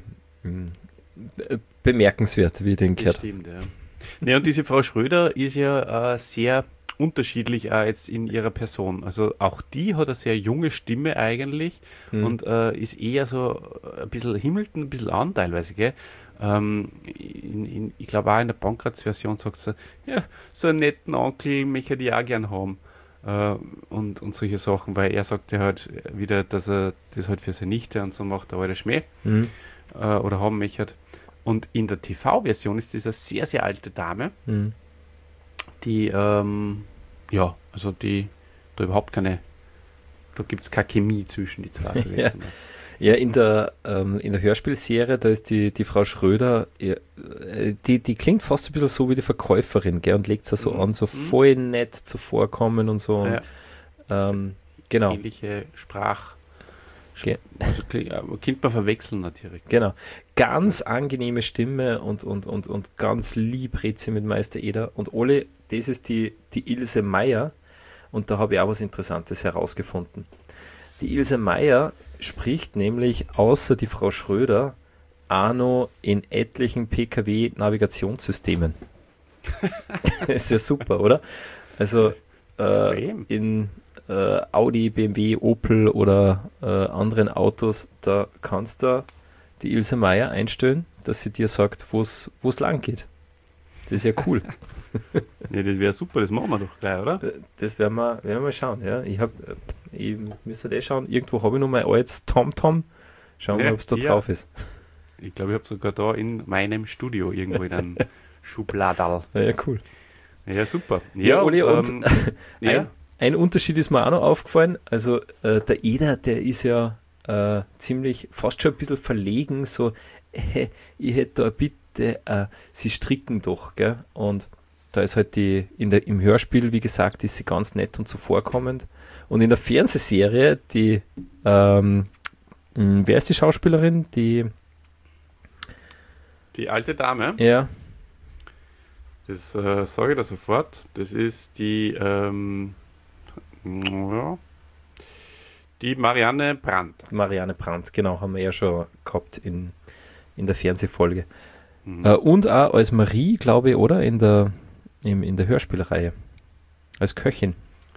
bemerkenswert, wie ich den Das gehört. stimmt, ja. Ne, und diese Frau Schröder ist ja sehr unterschiedlich auch jetzt in ihrer Person. Also auch die hat eine sehr junge Stimme eigentlich und ist eher so ein bisschen himmelt ein bisschen an teilweise, gell? Ich glaube auch in der Pankratz-Version sagt sie, ja, so einen netten Onkel möchte ich auch gern haben. Und solche Sachen, weil er sagt ja halt wieder, dass er das halt für seine Nichte und so macht, der alte Schmäh oder haben möchte. Und in der TV-Version ist das eine sehr, sehr alte Dame, die, ja, also die da überhaupt keine, da gibt es keine Chemie zwischen die zwei. So Ja. Ja, in der Hörspielserie, da ist die Frau Schröder, die klingt fast ein bisschen so wie die Verkäuferin, gell, und legt es so an, so voll nett zuvorkommen und so. Ja. Genau. Ähnliche also Kind man verwechseln natürlich. Genau. Ganz angenehme Stimme und ganz lieb redet sie mit Meister Eder. Und Ole, das ist die Ilse Meier. Und da habe ich auch was Interessantes herausgefunden. Die Ilse Meier spricht nämlich außer die Frau Schröder auch noch in etlichen PKW-Navigationssystemen. Ist ja super, oder? Also in Audi, BMW, Opel oder anderen Autos, da kannst du die Ilse Meier einstellen, dass sie dir sagt, wo es lang geht. Das ist ja cool. Ja, das wäre super, das machen wir doch gleich, oder? Das werden wir mal schauen. Ja. Ich müsste das schauen. Irgendwo habe ich noch mein altes TomTom. Schauen wir mal, ob es da drauf ist. Ich glaube, ich habe sogar da in meinem Studio irgendwo in einem Schubladal. Ja, cool. Ja, super. Ja, Uli, und ein Unterschied ist mir auch noch aufgefallen. Also der Eder, der ist ja ziemlich, fast schon ein bisschen verlegen, so, ich hätte da bitte, sie stricken doch, gell? Und da ist halt im Hörspiel, wie gesagt, ist sie ganz nett und zuvorkommend. Und in der Fernsehserie, wer ist die Schauspielerin? Die alte Dame? Ja. Das sage ich da sofort. Das ist die Marianne Brandt. Marianne Brandt, genau, haben wir ja schon gehabt in der Fernsehfolge. Und auch als Marie, glaube ich, oder? In der Hörspielreihe. Als Köchin.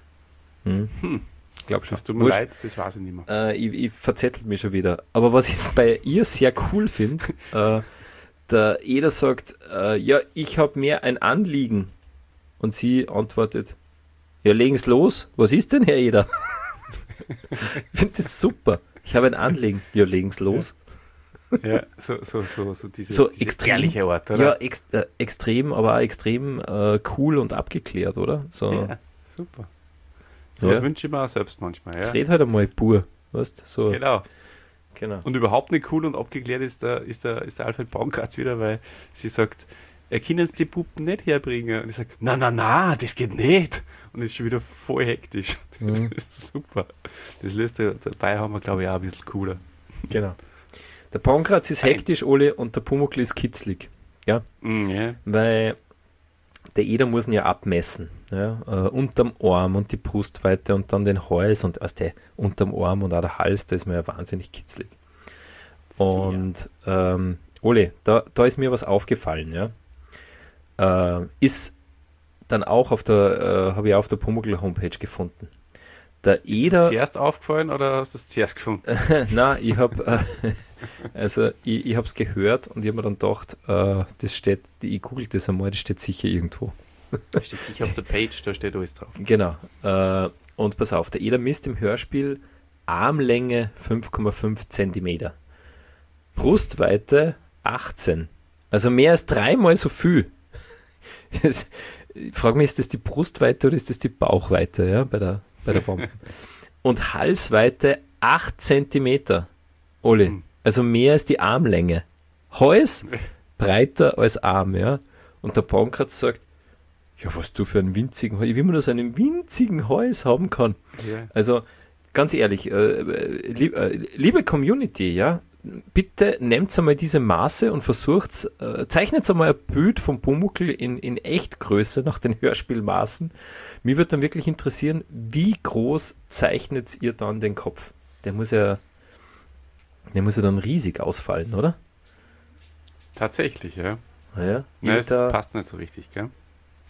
Glaub schon. Das tut mir leid, das weiß ich nicht mehr. Ich verzettelt mich schon wieder. Aber was ich bei ihr sehr cool finde, der Eder sagt, ja, ich habe mehr ein Anliegen. Und sie antwortet, ja, legen's los. Was ist denn, Herr Eder? Ich finde das super. Ich habe ein Anliegen. Ja, legen's los. Ja, so diese extrem, ehrliche Art, oder? Ja, extrem, aber auch extrem cool und abgeklärt, oder? So. Ja, super. So was wünsche ich mir auch selbst manchmal. Ja. Das redet halt einmal pur, weißt so. Genau. Und überhaupt nicht cool und abgeklärt ist der Alfred Baumgartz wieder, weil sie sagt, können Sie die Puppen nicht herbringen? Und ich sage, na, das geht nicht. Und ist schon wieder voll hektisch. Das ist super. Das lässt dabei haben wir, glaube ich, auch ein bisschen cooler. Genau. Der Pankratz ist hektisch, Ole, und der Pumuckl ist kitzlig. Ja? Ja. Weil der Eder muss ihn ja abmessen. Ja? Unterm Arm und die Brustweite und dann den Hals und unterm Arm und auch der Hals, da ist mir ja wahnsinnig kitzlig. Und Ole, da ist mir was aufgefallen. Ja? Ist dann auch habe ich auf der Pumuckl-Homepage gefunden. Der Eder. Ist dir zuerst aufgefallen oder hast du es zuerst gefunden? Nein, ich habe ich habe es gehört und ich habe mir dann gedacht, das steht, ich google das einmal, das steht sicher irgendwo. Das steht sicher auf der Page, da steht alles drauf. Genau. Und pass auf, der Eder misst im Hörspiel Armlänge 5,5 cm. Brustweite 18. Also mehr als 3-mal so viel. Ich frage mich, ist das die Brustweite oder ist das die Bauchweite, ja, bei der Wampe? Und Halsweite 8 cm. Oli, also mehr als die Armlänge. Hals breiter als Arm, ja. Und der Pankratz sagt, ja, was du für einen winzigen Hals, wie man nur so einen winzigen Hals haben kann. Ja. Also, ganz ehrlich, liebe Community, ja, bitte nehmt einmal diese Maße und versucht, zeichnet einmal ein Bild vom Pumuckl in Echtgröße nach den Hörspielmaßen. Mich würde dann wirklich interessieren, wie groß zeichnet ihr dann den Kopf? Der muss ja dann riesig ausfallen, oder? Tatsächlich, ja. Ja, das passt nicht so richtig, gell?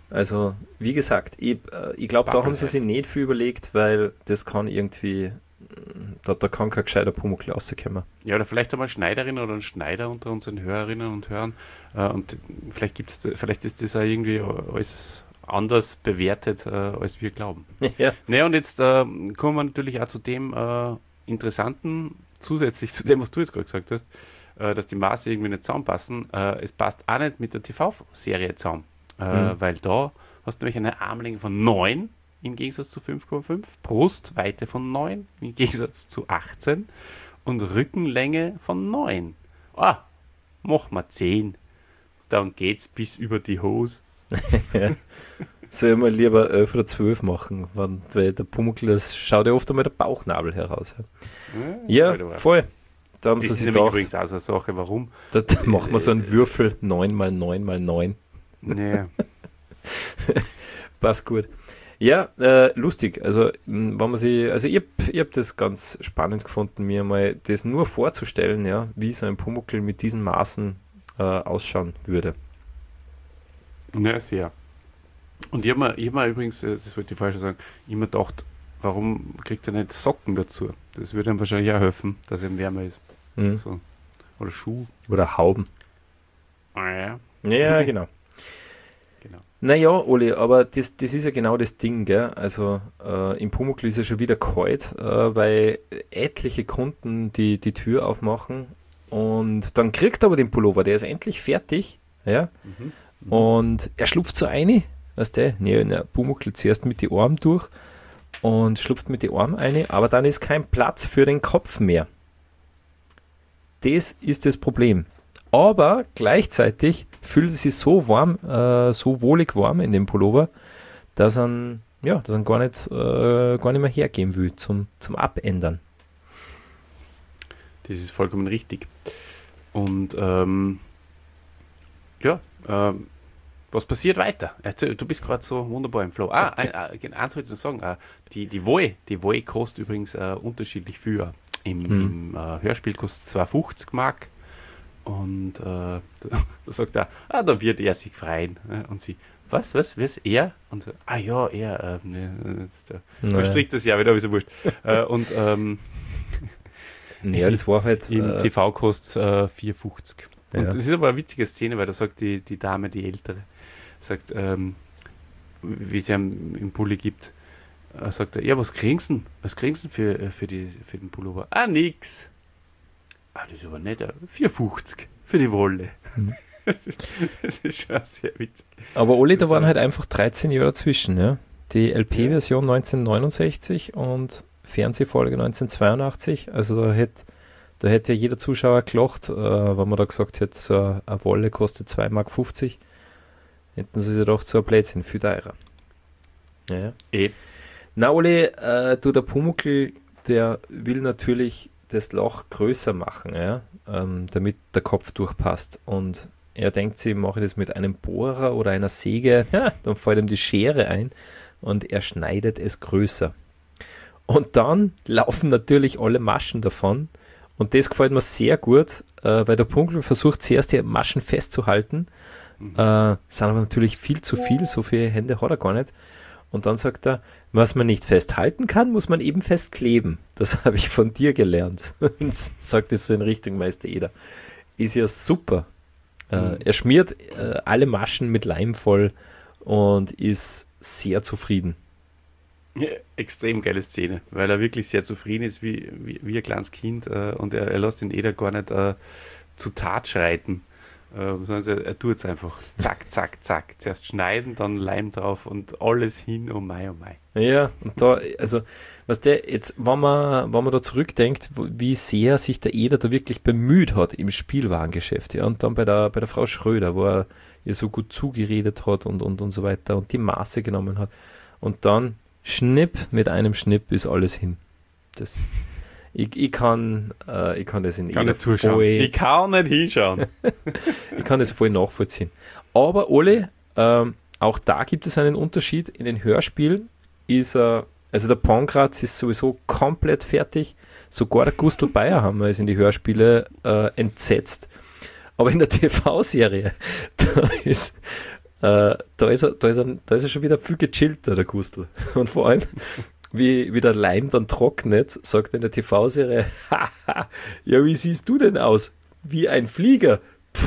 Also, wie gesagt, ich glaube, da haben sie sich nicht viel überlegt, weil das kann irgendwie, da kann kein gescheiter Pumuckl rauskommen. Ja, oder vielleicht einmal Schneiderin oder ein Schneider unter unseren Hörerinnen und Hörern. Und vielleicht ist das auch irgendwie alles anders bewertet, als wir glauben. Ja. Naja, und jetzt kommen wir natürlich auch zu dem Interessanten, zusätzlich zu dem, was du jetzt gerade gesagt hast, dass die Maße irgendwie nicht zusammenpassen. Es passt auch nicht mit der TV-Serie zusammen. Weil da hast du nämlich eine Armlänge von 9 im Gegensatz zu 5,5, Brustweite von 9 im Gegensatz zu 18 und Rückenlänge von 9. Mach mal 10. Dann geht's bis über die Hose. Ja. Soll ich mal lieber 11 oder 12 machen, weil der Pumuckl, das schaut ja oft einmal der Bauchnabel heraus. Ja, voll. Da haben das sie ist sich nämlich gedacht, übrigens auch so eine Sache, warum? da machen wir so einen Würfel 9 mal 9 mal 9. Nee. Passt gut. Ja, lustig. Also, wenn man sich, also ich hab das ganz spannend gefunden, mir mal das nur vorzustellen, ja, wie so ein Pumuckl mit diesen Maßen ausschauen würde. Ja, sehr. Und ich hab mir übrigens, das wollte ich vorher schon sagen, immer gedacht, warum kriegt er nicht Socken dazu? Das würde ihm wahrscheinlich auch helfen, dass er wärmer ist. Mhm. So. Oder Schuh. Oder Hauben. Ja. Ja, genau. Genau. Naja, Oli, aber das ist ja genau das Ding, gell? Also im Pumuckl ist ja schon wieder kalt, weil etliche Kunden die Tür aufmachen und dann kriegt er aber den Pullover, der ist endlich fertig, ja? Und er schlupft so eine, weißt du, ne, Pumuckl zuerst mit die Armen durch und schlupft mit die Armen eine, aber dann ist kein Platz für den Kopf mehr. Das ist das Problem. Aber gleichzeitig fühlt es sich so warm, so wohlig warm in dem Pullover, dass er gar nicht mehr hergeben will zum Abändern. Das ist vollkommen richtig. Und was passiert weiter? Du bist gerade so wunderbar im Flow. Eins wollte ich noch sagen. Die Wolle kostet übrigens unterschiedlich viel. Im Hörspiel kostet es 2,50 Mark. Und da sagt er, da wird er sich freuen. Und sie, was, er? Und so, ja, er, verstrickt das ja wieder, aber ist ja wurscht. Ja, das war halt... Im TV kostet 4,50. Ja. Und das ist aber eine witzige Szene, weil da sagt die Dame, die Ältere, sagt, wie sie ihm im Pulli gibt, sagt er, ja, was kriegst du denn? Was kriegst du für den Pullover? Nix. Das ist aber nicht 4,50 für die Wolle. Das ist schon sehr witzig. Aber Oli, da waren halt einfach 13 Jahre dazwischen, ja. Die LP-Version 1969 und Fernsehfolge 1982. Also da hätte ja jeder Zuschauer gelacht, wenn man da gesagt hätte, so eine Wolle kostet 2,50 Mark. Hätten sie sich gedacht, so ein Blödsinn, viel teurer. Ja. Na Oli, der Pumuckl, der will natürlich das Loch größer machen, ja, damit der Kopf durchpasst. Und er denkt sich, mache ich das mit einem Bohrer oder einer Säge, dann fällt ihm die Schere ein und er schneidet es größer. Und dann laufen natürlich alle Maschen davon. Und das gefällt mir sehr gut, weil der Pumuckl versucht zuerst die Maschen festzuhalten, sind aber natürlich viel zu viel, so viele Hände hat er gar nicht. Und dann sagt er, was man nicht festhalten kann, muss man eben festkleben. Das habe ich von dir gelernt. Und sagt es so in Richtung Meister Eder. Ist ja super. Er schmiert alle Maschen mit Leim voll und ist sehr zufrieden. Ja, extrem geile Szene, weil er wirklich sehr zufrieden ist, wie ein kleines Kind und er lässt den Eder gar nicht zu Tat schreiten. Sondern er tut es einfach. Zack, zack, zack. Zuerst schneiden, dann Leim drauf und alles hin, oh mei, oh mei. Ja, und da, also, was der jetzt, wenn man da zurückdenkt, wie sehr sich der Eder da wirklich bemüht hat im Spielwarengeschäft, ja, und dann bei der Frau Schröder, wo er ihr so gut zugeredet hat und so weiter und die Maße genommen hat. Und dann Schnipp, mit einem Schnipp ist alles hin. Das... Ich kann das in nicht zuschauen. Ich kann nicht hinschauen. Ich kann das voll nachvollziehen. Aber Ole, auch da gibt es einen Unterschied. In den Hörspielen ist also der Pankratz ist sowieso komplett fertig. Sogar der Gustl Bayerhammer ist in die Hörspiele entsetzt. Aber in der TV-Serie, da ist Da ist er schon wieder viel gechillter, der Gustl. Und vor allem, wie der Leim dann trocknet, sagt er in der TV-Serie, haha, ja, wie siehst du denn aus? Wie ein Flieger.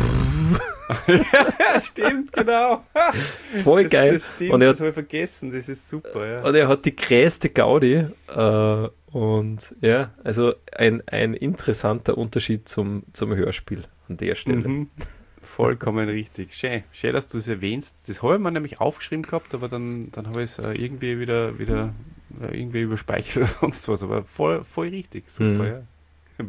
Ja, stimmt, genau. Voll geil. Das stimmt, und das habe ich vergessen, das ist super. Ja. Und er hat die größte Gaudi. Und ja, also ein interessanter Unterschied zum Hörspiel an der Stelle. Mhm. Vollkommen richtig. Schön, dass du es erwähnst. Das habe ich mir nämlich aufgeschrieben gehabt, aber dann habe ich es irgendwie wieder irgendwie überspeichert oder sonst was. Aber voll richtig. Super, ja.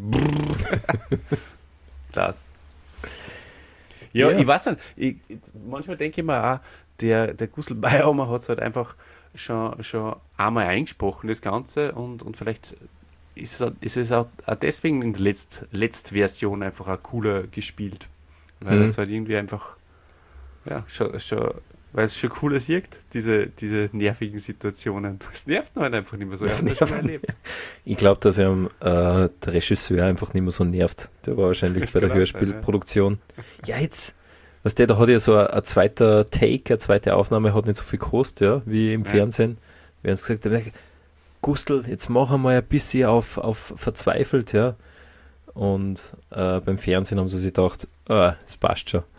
Das. Ja, ich weiß nicht. Manchmal denke ich mir auch, der Gustl Bayerhammer hat es halt einfach schon einmal eingesprochen, das Ganze, und vielleicht ist es auch deswegen in der Letztversion einfach auch cooler gespielt. Weil es halt irgendwie einfach, ja, weil es schon cooler wirkt, diese nervigen Situationen. Es nervt halt einfach nicht mehr so. Ich glaube, dass der Regisseur einfach nicht mehr so nervt. Der war wahrscheinlich das bei der Hörspielproduktion. Ja, jetzt, da hat ja so ein zweiter Take, eine zweite Aufnahme hat nicht so viel gekostet, ja, wie im Fernsehen. Wir haben gesagt, Gustl, jetzt machen wir mal ein bisschen auf verzweifelt, ja. Und beim Fernsehen haben sie sich gedacht, es passt schon.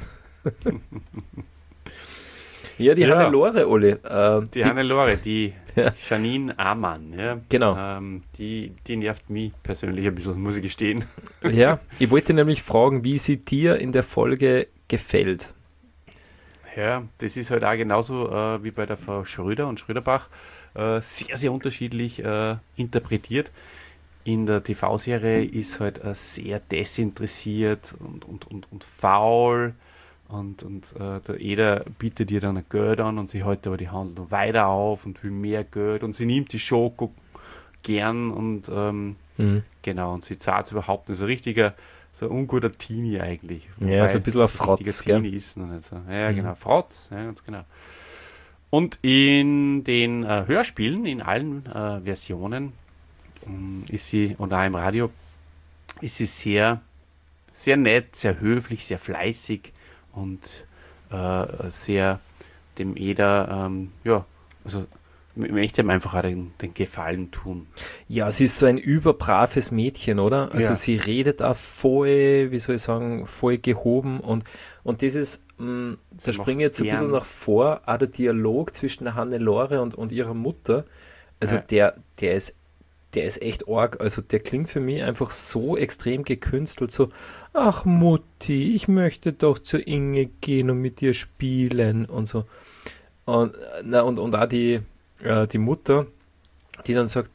Ja, die Hannelore, Olli. Die Hannelore, die Janine Amann, ja. Genau. Die nervt mich persönlich ein bisschen, muss ich gestehen. Ja, ich wollte nämlich fragen, wie sie dir in der Folge gefällt. Ja, das ist halt auch genauso wie bei der Frau Schröder und Schröderbach sehr, sehr unterschiedlich interpretiert. In der TV-Serie ist halt sehr desinteressiert und faul. Und der Eder bietet ihr dann ein Geld an und sie hält aber die Hand noch weiter auf und will mehr Geld und sie nimmt die Schoko gern und genau, und sie zahlt es überhaupt nicht. So ein unguter Teenie eigentlich. Ja, so ein bisschen auf Frotz, gell? Teenie ist noch nicht so. Ja, genau, Frotz, ja, ganz genau. Und in den Hörspielen, in allen Versionen ist sie, und auch im Radio, ist sie sehr, sehr nett, sehr höflich, sehr fleißig und sehr dem Eder, also möchte ihm einfach auch den Gefallen tun. Ja, sie ist so ein überbraves Mädchen, oder? Also sie redet auch voll, wie soll ich sagen, voll gehoben und das ist, da springe ich jetzt ein bisschen nach vor, auch der Dialog zwischen der Hannelore und ihrer Mutter, also der ist echt arg, also der klingt für mich einfach so extrem gekünstelt, so, ach Mutti, ich möchte doch zu Inge gehen und mit ihr spielen und so. Und auch die Mutter, die dann sagt,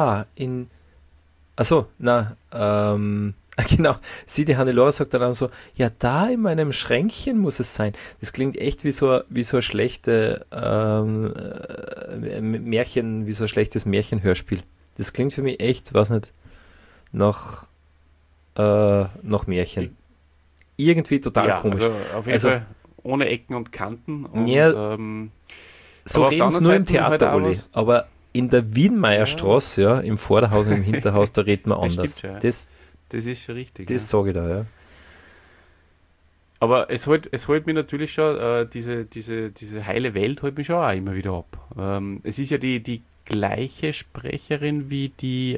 genau, die Hannelore sagt dann so, ja, da in meinem Schränkchen muss es sein. Das klingt echt wie so ein schlechte Märchen, wie so ein schlechtes Märchenhörspiel. Das klingt für mich echt, weiß nicht, nach Märchen. Irgendwie total komisch. Also auf jeden Fall ohne Ecken und Kanten. Und, so reden es nur im Theater, halt Olli. Aber in der Wienmeierstraße, im Vorderhaus und im Hinterhaus, da redet man anders. Stimmt, ja. Das ist schon richtig. Das sage ich da, ja. Aber es holt mich natürlich schon, diese heile Welt holt mich schon auch immer wieder ab. Es ist ja die gleiche Sprecherin wie die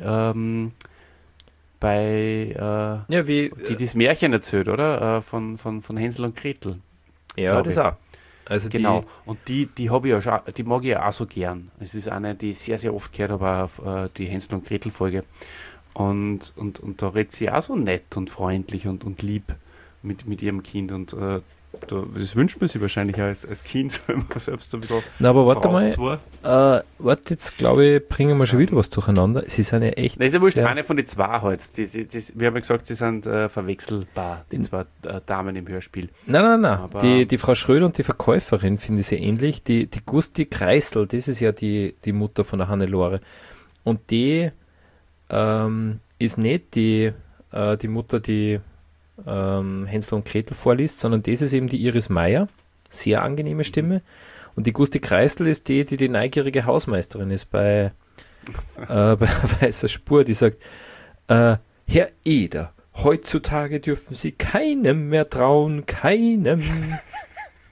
die das Märchen erzählt, oder? Von Hänsel und Gretel. Ja, das auch. Also genau. Und die habe ich ja schon, die mag ich ja auch so gern. Es ist eine, die ich sehr, sehr oft gehört habe, auf die Hänsel und Gretel Folge. Und da redet sie auch so nett und freundlich und lieb mit ihrem Kind und das wünscht man sich wahrscheinlich als Kind, wenn man selbst so ein bisschen. Na, aber warte mal. Jetzt glaube ich, bringen wir schon wieder was durcheinander. Sie sind ja echt. Das ist ja wurscht, eine von den zwei halt. Wir haben ja gesagt, sie sind verwechselbar, die zwei Damen im Hörspiel. Nein. Aber die Frau Schröder und die Verkäuferin finde ich sehr ähnlich. Die Gusti Kreisel, das ist ja die Mutter von der Hannelore. Und die ist nicht die Mutter, die Hänsel und Gretel vorliest, sondern das ist eben die Iris Meier, sehr angenehme Stimme. Und die Gusti Kreisel ist die neugierige Hausmeisterin ist bei Weißer Spur, die sagt, Herr Eder, heutzutage dürfen Sie keinem mehr trauen, keinem.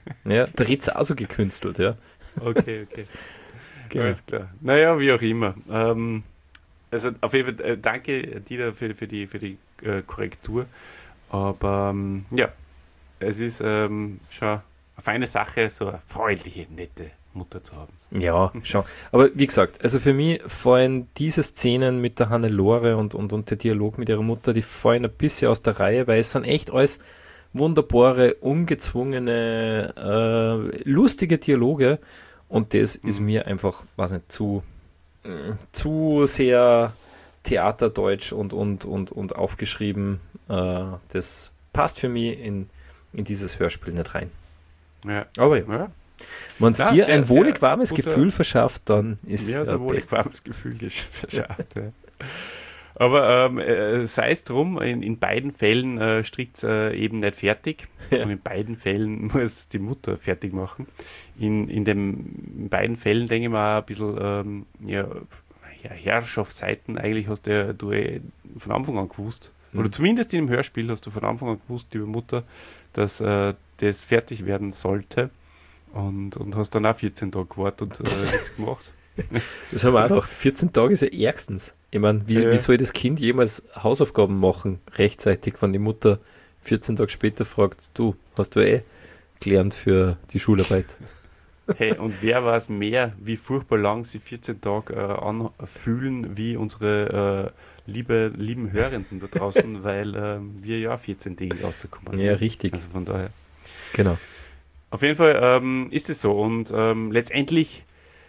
Ja, der Ritz auch so gekünstelt, ja. Okay. Genau. Alles klar. Naja, wie auch immer. Also auf jeden Fall danke dir für die Korrektur. Aber ja, es ist schon eine feine Sache, so eine freundliche, nette Mutter zu haben. Ja, schon. Aber wie gesagt, also für mich fallen diese Szenen mit der Hannelore und der Dialog mit ihrer Mutter, die fallen ein bisschen aus der Reihe, weil es sind echt alles wunderbare, ungezwungene, lustige Dialoge und das ist mir einfach, weiß nicht, zu sehr Theaterdeutsch und aufgeschrieben. Das passt für mich in dieses Hörspiel nicht rein. Ja. Aber ja. Ja. Wenn es dir ein wohlig warmes guter- Gefühl verschafft, dann ist Ja, so ein wohlig best. warmes Gefühl verschafft. Ja. Aber sei es drum, in beiden Fällen strickt es eben nicht fertig. Ja. Und in beiden Fällen muss die Mutter fertig machen. In beiden Fällen denke ich mal ein bisschen, Herrschaftszeiten, eigentlich hast du von Anfang an gewusst. Oder zumindest in dem Hörspiel hast du von Anfang an gewusst, liebe Mutter, dass das fertig werden sollte. Und hast dann auch 14 Tage gewartet und nichts gemacht. Das haben wir auch gedacht. 14 Tage ist ja ärgstens. Ich meine, wie soll das Kind jemals Hausaufgaben machen, rechtzeitig, wenn die Mutter 14 Tage später fragt, du, hast du gelernt für die Schularbeit? Hey, und wer weiß mehr, wie furchtbar lang sie 14 Tage anfühlen, wie unsere lieben Hörenden da draußen, weil wir ja 14 Tage rauskommen. Ja, richtig. Also von daher. Genau. Auf jeden Fall ist es so. Und letztendlich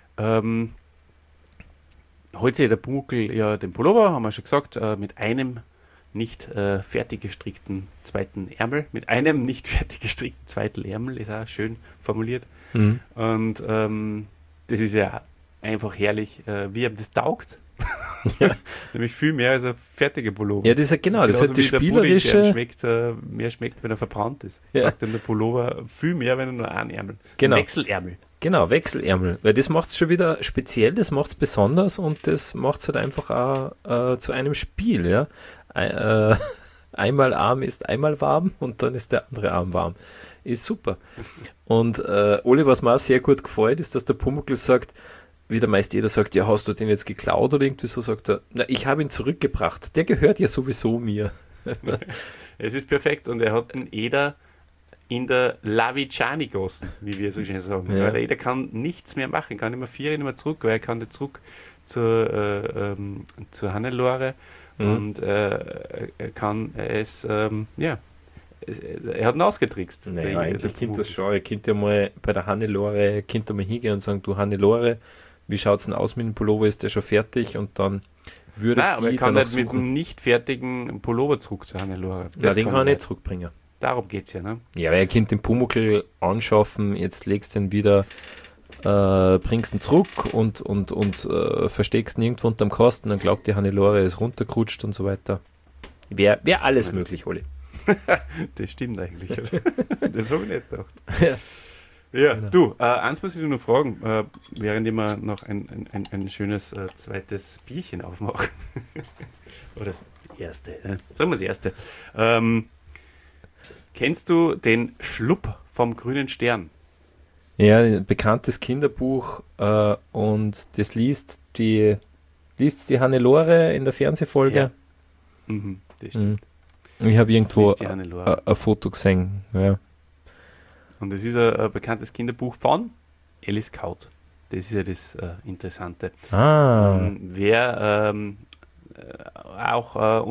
holt sich der Pumuckl ja den Pullover, haben wir schon gesagt, mit einem nicht fertig gestrickten zweiten Ärmel. Mit einem nicht fertig gestrickten zweiten Ärmel, ist auch schön formuliert. Mhm. Und das ist ja einfach herrlich, wie ihm das taugt. Ja. Nämlich viel mehr als ein fertiger Pullover. Ja, das ist ja genau, das ist halt das genauso wie der Pudding, Spielerische. der mehr schmeckt, wenn er verbrannt ist. Ja. Taugt ihm der Pullover viel mehr, wenn er nur einen Ärmel. Genau. Ein Wechselärmel. Genau, Wechselärmel, weil das macht es schon wieder speziell, das macht es besonders und das macht es halt einfach auch zu einem Spiel, ja. Einmal Arm ist einmal warm und dann ist der andere Arm warm. Ist super. Und Oli, was mir auch sehr gut gefällt, ist, dass der Pumuckl sagt, wie der meist jeder sagt, ja, hast du den jetzt geklaut oder irgendwie so, sagt er, na, ich habe ihn zurückgebracht, der gehört ja sowieso mir. Es ist perfekt und er hat den Eder in der Laviciani gossen, wie wir so schön sagen. Ja. Weil der Eder kann nichts mehr machen, kann nicht mehr vier, nicht mehr zurück, weil er kann nicht zurück zur Hannelore und er kann es, er hat ihn ausgetrickst. Naja, eigentlich könnte das schon, er könnte ja mal bei der Hannelore, könnte mal hingehen und sagen, du Hannelore, wie schaut es denn aus mit dem Pullover, ist der schon fertig? Und dann würde Nein, sie aber er kann danach nicht mit suchen. einem nicht fertigen Pullover zurück zur Hannelore. Ja, den kann er nicht zurückbringen. Darum geht es ja, ne? Ja, weil er könnte den Pumuckl anschaffen, jetzt legst du ihn wieder, bringst ihn zurück und versteckst ihn irgendwo unterm Kasten, dann glaubt die Hannelore, er ist runtergerutscht und so weiter. Wäre alles möglich, Oli. Das stimmt eigentlich. Das habe ich nicht gedacht. Ja. Ja, Genau. du, eins muss ich dir noch fragen, während ich mir noch ein schönes zweites Bierchen aufmache. Oder das erste, sagen wir das erste. Kennst du den Schlupp vom grünen Stern? Ja, ein bekanntes Kinderbuch und das liest die Hannelore in der Fernsehfolge. Ja. Das stimmt. Ich habe irgendwo liest die Hannelore. ein Foto gesehen. Ja. Und das ist ein bekanntes Kinderbuch von Alice Kaut. Das ist ja das Interessante. Wer auch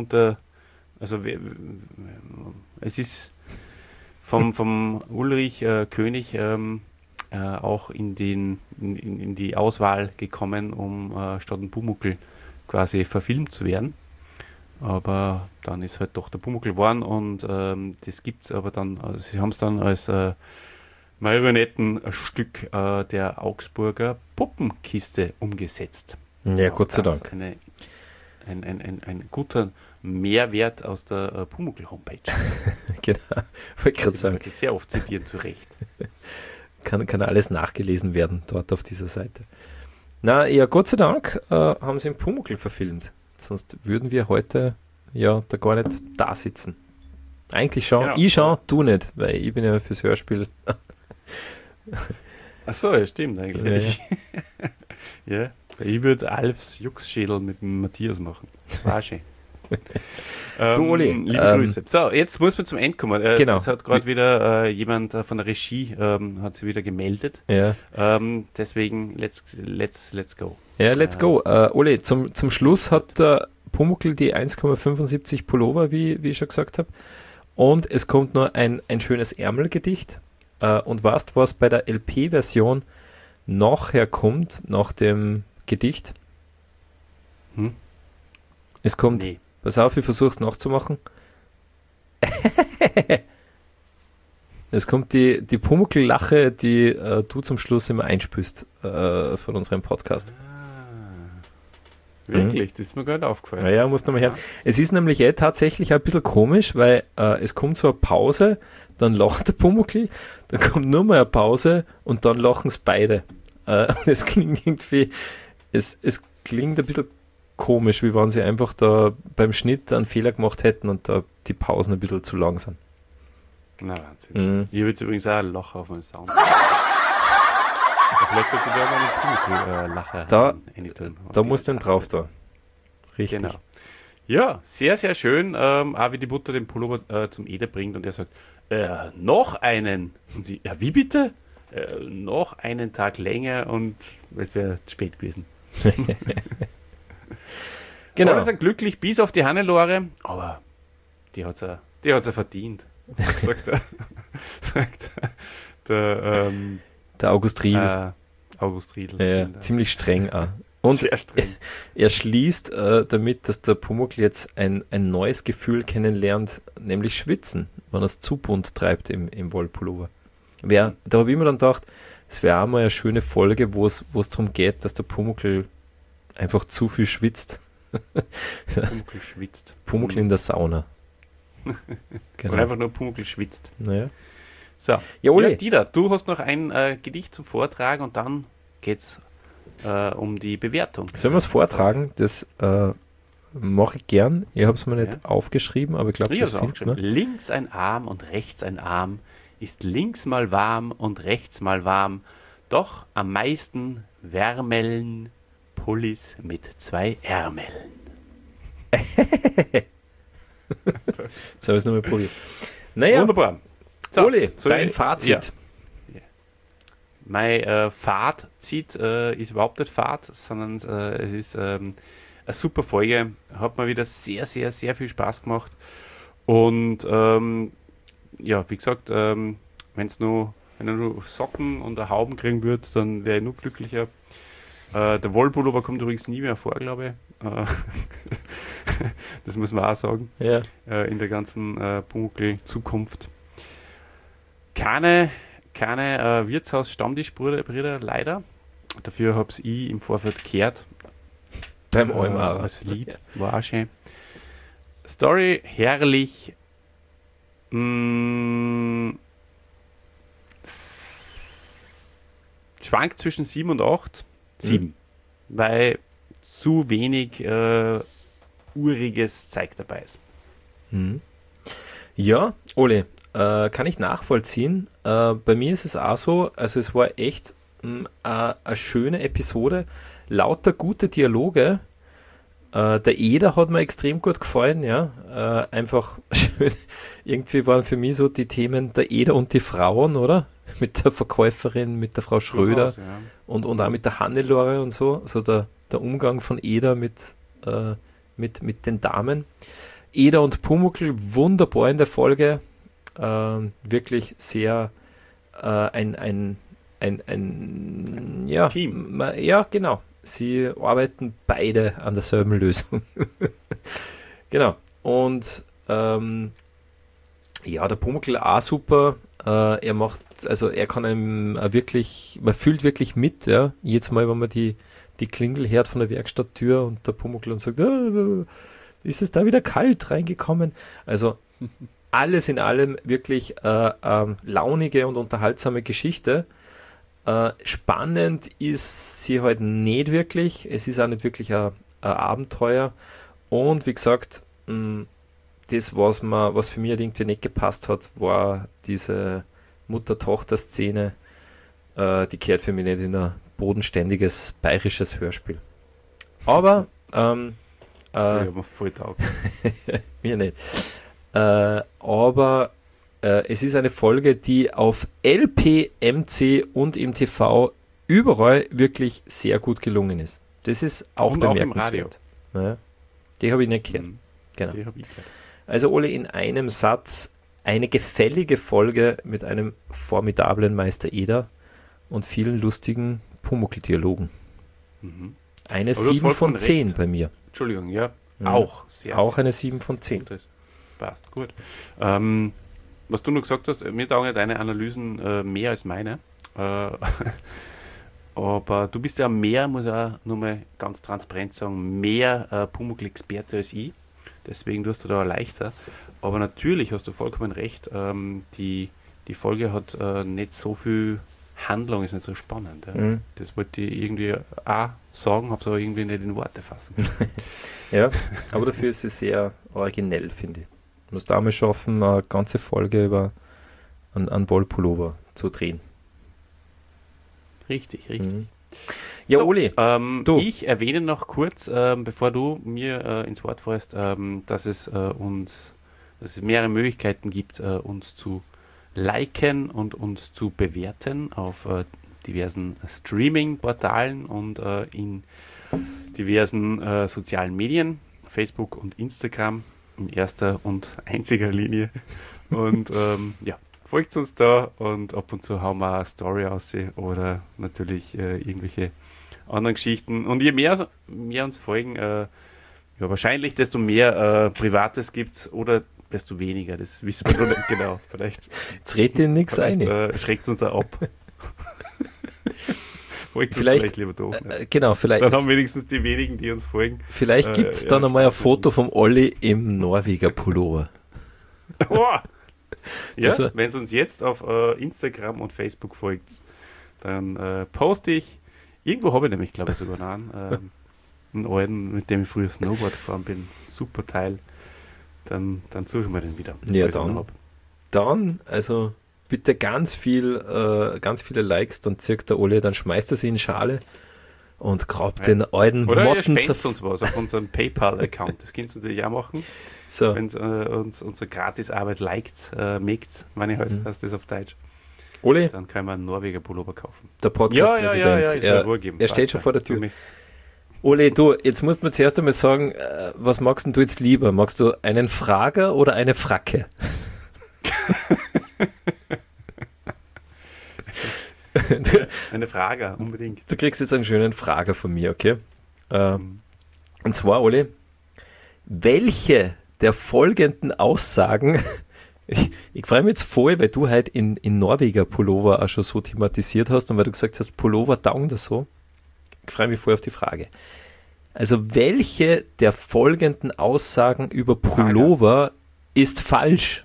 es ist vom Ulrich König auch in die Auswahl gekommen, um statt dem Pumuckl quasi verfilmt zu werden. Aber dann ist halt doch der Pumuckl geworden und das gibt es aber dann, also sie haben es dann als Marionettenstück der Augsburger Puppenkiste umgesetzt. Ja, Auch Gott sei das Dank. Ein guter Mehrwert aus der Pumuckl-Homepage. Genau, wollte gerade sagen. Sehr oft zitiert, zu Recht. Kann alles nachgelesen werden dort auf dieser Seite. Na ja, Gott sei Dank haben sie den Pumuckl verfilmt. Sonst würden wir heute ja da gar nicht da sitzen. Eigentlich schon. Genau. Ich schon, du nicht, weil ich bin ja fürs Hörspiel Achso, ja, stimmt eigentlich. Ja, ich würde Alfs Juxschädel mit dem Matthias machen. War schön. Du, Oli, liebe Grüße. So, jetzt muss man zum Ende kommen. Genau. Es hat gerade wieder jemand von der Regie hat sich wieder gemeldet. Ja. Deswegen, let's go. Ja, let's go. Oli, zum Schluss hat der Pumuckl die 1,75 Pullover, wie ich schon gesagt habe. Und es kommt noch ein schönes Ärmelgedicht. Und weißt du, was bei der LP-Version nachher kommt, nach dem Gedicht? Es kommt, Nee. pass auf, ich versuche es nachzumachen. Es kommt die Pumuckl-Lache, die du zum Schluss immer einspülst von unserem Podcast. Wirklich? Das ist mir gar nicht aufgefallen. Naja, muss nochmal her. Es ist nämlich tatsächlich ein bisschen komisch, weil es kommt so eine Pause, dann lacht der Pumuckl, dann kommt nur mal eine Pause und dann lachen es beide. Es klingt irgendwie, es klingt ein bisschen komisch, wie wenn sie einfach da beim Schnitt einen Fehler gemacht hätten und da die Pausen ein bisschen zu lang sind. Na, Wahnsinn. Ich habe jetzt übrigens auch ein Loch auf meinem Sound. Aber vielleicht sollte da mal einen Pumuckl-Lacher reintun. Da musst du den drauf da. Richtig. Genau. Ja, sehr, sehr schön. Auch wie die Mutter den Pullover zum Eder bringt und er sagt, noch einen. Und sie, ja, wie bitte? Noch einen Tag länger und es wäre zu spät gewesen. Genau. Alle sind glücklich bis auf die Hannelore, aber die hat's ja verdient. sagt der August Riedl. August Riedl. Ja, ziemlich streng auch. Und sehr streng. Er schließt damit, dass der Pumuckl jetzt ein neues Gefühl kennenlernt, nämlich Schwitzen, wenn er es zu bunt treibt im Wollpullover. Da habe ich mir dann gedacht, es wäre auch mal eine schöne Folge, wo es darum geht, dass der Pumuckl einfach zu viel schwitzt. Pumuckl schwitzt. Pumuckl in der Sauna. Genau. Und einfach nur Pumuckl schwitzt. Naja. So, ja, Oli. Dieter, du hast noch ein Gedicht zum Vortragen und dann geht's um die Bewertung. Sollen wir es vortragen? Das mache ich gern. Ich habe es mir nicht aufgeschrieben, aber ich glaube, das aufgeschrieben. Links ein Arm und rechts ein Arm, ist links mal warm und rechts mal warm, doch am meisten wärmeln Pullis mit 2 Ärmeln. Jetzt habe ich es nochmal probiert. Naja, wunderbar. So, Oli, dein Fazit. Ja. Mein Fazit ist überhaupt nicht Fahrt, sondern es ist eine super Folge. Hat mir wieder sehr, sehr, sehr viel Spaß gemacht. Und ja, wie gesagt, wenn er nur Socken und eine Hauben kriegen würde, dann wäre ich nur glücklicher. Der Wollpullover kommt übrigens nie mehr vor, glaube ich. Das muss man auch sagen. Ja. In der ganzen Pumuckl-Zukunft. Keine Wirtshaus-Stammtischbrüder leider. Dafür habe ich im Vorfeld gehört. Beim Almar. Als Lied. War auch schön. Story herrlich. Schwankt zwischen 7 und 8. 7. Weil zu wenig uriges Zeug dabei ist. Ja, Oli, kann ich nachvollziehen. Bei mir ist es auch so, also es war echt eine schöne Episode, lauter gute Dialoge. Der Eder hat mir extrem gut gefallen, ja. Einfach schön. Irgendwie waren für mich so die Themen der Eder und die Frauen, oder? Mit der Verkäuferin, mit der Frau Schröder und auch mit der Hannelore und so. So der Umgang von Eder mit den Damen. Eder und Pumuckl wunderbar in der Folge. Wirklich sehr ein Team. Ja, genau. Sie arbeiten beide an derselben Lösung. Genau. Und ja, der Pumuckl auch super. Er kann einem wirklich, man fühlt wirklich mit, ja. Jedes Mal, wenn man die Klingel hört von der Werkstatttür und der Pumuckl und sagt, ist es da wieder kalt reingekommen? Also alles in allem wirklich launige und unterhaltsame Geschichte. Spannend ist sie halt nicht wirklich. Es ist auch nicht wirklich ein Abenteuer. Und wie gesagt, das, was für mich halt irgendwie nicht gepasst hat, war diese Mutter-Tochter-Szene, die kehrt für mich nicht in ein bodenständiges bayerisches Hörspiel. Aber Die haben wir voll taugt. mir nicht. Aber es ist eine Folge, die auf LP, MC und im TV überall wirklich sehr gut gelungen ist. Das ist auch Und auch im bemerkenswert. Ja, die habe ich nicht gehört. Mhm. Genau. Die hab ich gehört. Also Ole, in einem Satz eine gefällige Folge mit einem formidablen Meister Eder und vielen lustigen Pumuckl-Dialogen. Mhm. Eine Aber du hast 7 von vollkommen 10 recht. bei mir. Entschuldigung, ja. Mhm. Auch sehr, Auch sehr eine 7 von 10. Das passt gut. Was du noch gesagt hast, mir taugen ja deine Analysen mehr als meine. Aber du bist ja mehr, muss ich auch nur mal ganz transparent sagen, mehr Pumuckl-Experte als ich. Deswegen tust du da leichter. Aber natürlich hast du vollkommen recht. Die Folge hat nicht so viel Handlung, ist nicht so spannend. Ja. Mhm. Das wollte ich irgendwie auch sagen, habe es aber irgendwie nicht in Worte fassen. Ja, aber dafür ist sie sehr originell, finde ich. Du musst auch mal schaffen, eine ganze Folge über einen Wollpullover zu drehen. Richtig. Mhm. Ja, So, Oli, du. Ich erwähne noch kurz, bevor du mir ins Wort fällst, dass es mehrere Möglichkeiten gibt, uns zu liken und uns zu bewerten auf diversen Streaming-Portalen und in diversen sozialen Medien, Facebook und Instagram in erster und einziger Linie. Und ja, folgt uns da und ab und zu hauen wir eine Story raus oder natürlich irgendwelche anderen Geschichten. Und je mehr uns folgen, ja, wahrscheinlich desto mehr Privates gibt oder desto weniger. Das wissen wir noch nicht genau. Vielleicht Jetzt red dir nichts ein. schreckt es uns auch ab. Folgt uns Vielleicht, vielleicht lieber doch. Ne? Genau, vielleicht. Dann haben wenigstens die wenigen, die uns folgen. Vielleicht gibt es dann einmal ein Foto vom Olli im Norweger Pullover. Oh! Ja, Das war- wenn es uns jetzt auf Instagram und Facebook folgt, dann poste ich, irgendwo habe ich nämlich, glaube ich, sogar noch einen alten, mit dem ich früher Snowboard gefahren bin. Super Teil. Dann suchen wir den wieder. Ja, falls ich ihn dann. hab. Dann, also bitte ganz viele Likes, dann zirkt der Olli, dann schmeißt er sie in Schale und grabt Ja. den alten Oder ihr Motten spendet uns was auf unserem PayPal-Account. Das könnt ihr natürlich auch machen. So, Wenn uns unsere Gratisarbeit liked, megt, meine ich halt, heißt das auf Deutsch, Olli, dann kann man einen Norweger Pullover kaufen. der Podcast-Präsident, ist ja urgeben. er steht Passt schon vor der Du Tür. misst- Ole, du, jetzt musst du mir zuerst einmal sagen, was magst denn du jetzt lieber? Magst du einen Frager oder eine Fracke? Eine Frage, unbedingt. Du kriegst jetzt einen schönen Frager von mir, okay? Und zwar, Ole, welche der folgenden Aussagen, ich freue mich jetzt voll, weil du halt in Norweger Pullover auch schon so thematisiert hast und weil du gesagt hast, Pullover taugen das so. Ich freue mich voll auf die Frage. Also, welche der folgenden Aussagen über Pullover ist falsch?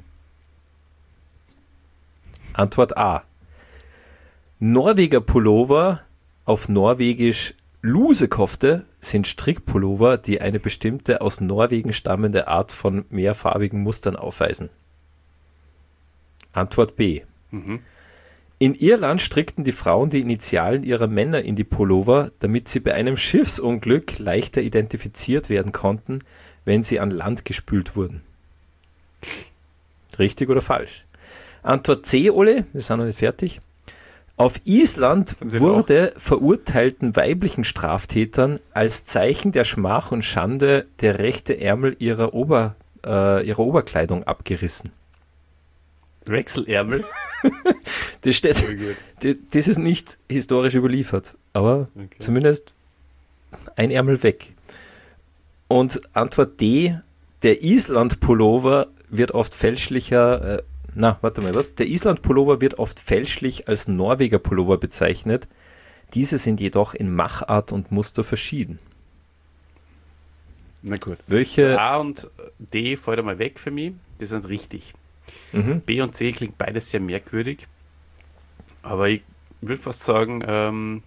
Antwort A. Norweger Pullover, auf Norwegisch Lusekofte, sind Strickpullover, die eine bestimmte aus Norwegen stammende Art von mehrfarbigen Mustern aufweisen. Antwort B. Mhm. In Irland strickten die Frauen die Initialen ihrer Männer in die Pullover, damit sie bei einem Schiffsunglück leichter identifiziert werden konnten, wenn sie an Land gespült wurden. Richtig oder falsch? Antwort C, Ole, wir sind noch nicht fertig. Auf Island Sind Sie wurde verurteilten weiblichen Straftätern als Zeichen der Schmach und Schande der rechte Ärmel ihrer Oberkleidung abgerissen. Wechselärmel. Das steht, Sehr gut. das ist nicht historisch überliefert, aber Okay. zumindest ein Ärmel weg. Und Antwort D, der Island-Pullover wird oft fälschlicher, Der Island-Pullover wird oft fälschlich als Norweger-Pullover bezeichnet. Diese sind jedoch in Machart und Muster verschieden. Na gut. Welche? A und D fällt einmal weg für mich. Die sind richtig. Mhm. B und C klingt beides sehr merkwürdig. Aber ich würde fast sagen,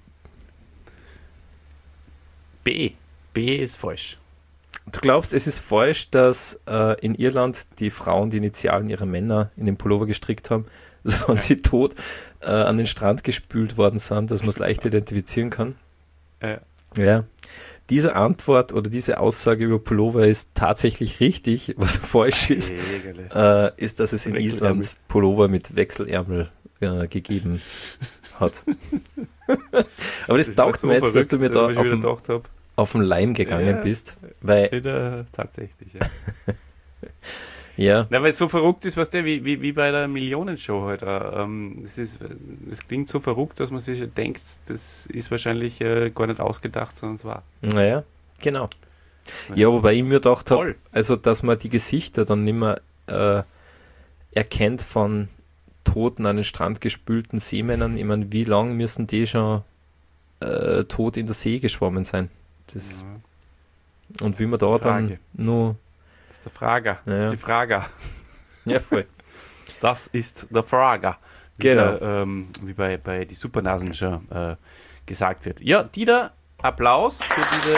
B. B ist falsch. Du glaubst, es ist falsch, dass in Irland die Frauen die Initialen ihrer Männer in den Pullover gestrickt haben, also wenn sie tot an den Strand gespült worden sind, dass man es leicht identifizieren kann. Ja. Diese Antwort oder diese Aussage über Pullover ist tatsächlich richtig. Was falsch ist, ist, dass es in Island Pullover mit Wechselärmel gegeben hat. Aber das taugt mir jetzt, dass du mir da auf den Leim gegangen bist. Weil tatsächlich, ja. Ja. Na, weil es so verrückt ist, weißt du, wie bei der Millionenshow heute. Das klingt so verrückt, dass man sich denkt, das ist wahrscheinlich gar nicht ausgedacht, sondern es war. Naja, genau. Ja, wobei ich mir gedacht habe, also dass man die Gesichter dann nicht mehr erkennt von toten an den Strand gespülten Seemännern. Ich meine, wie lange müssen die schon tot in der See geschwommen sein? Das, und wie man da dann nur... Das ist der Frager. Das ist die Frager. Ja, voll. Das ist der Frager. Genau. Wie bei die Supernasen schon gesagt wird. Ja, Dieter, Applaus für dieses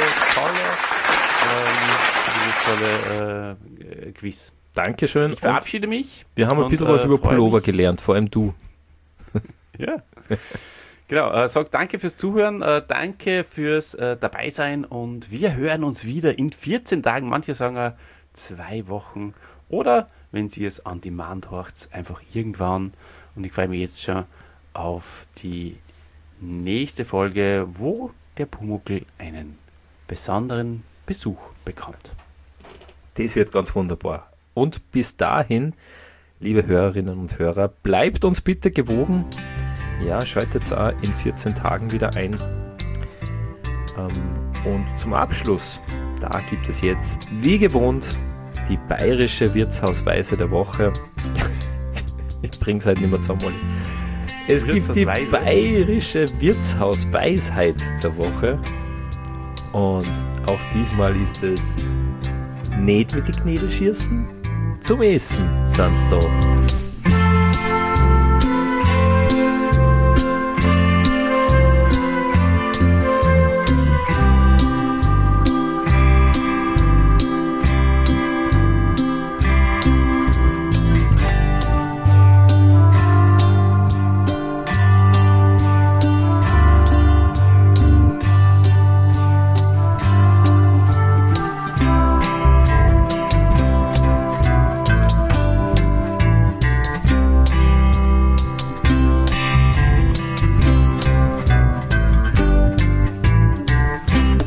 tolle Quiz. Dankeschön. Ich verabschiede mich. Wir haben ein bisschen was über Pullover gelernt, vor allem du. Ja. Genau, sag danke fürs Zuhören, danke fürs Dabeisein und wir hören uns wieder in 14 Tagen, manche sagen 2 Wochen oder wenn Sie es on demand hört, einfach irgendwann und ich freue mich jetzt schon auf die nächste Folge, wo der Pumuckl einen besonderen Besuch bekommt. Das wird ganz wunderbar. Und bis dahin, liebe Hörerinnen und Hörer, bleibt uns bitte gewogen. Ja, schaltet auch in 14 Tagen wieder ein. Und zum Abschluss, da gibt es jetzt, wie gewohnt, die bayerische Wirtshausweise der Woche. Ich bringe es halt nicht mehr zusammen. Es gibt die bayerische Wirtshausweisheit der Woche. Und auch diesmal ist es nicht mit den Knädel schießen, zum Essen sind's da.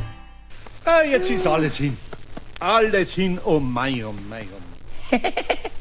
Jetzt ist alles hin. Alles hin, oh mein, oh mein, oh mein.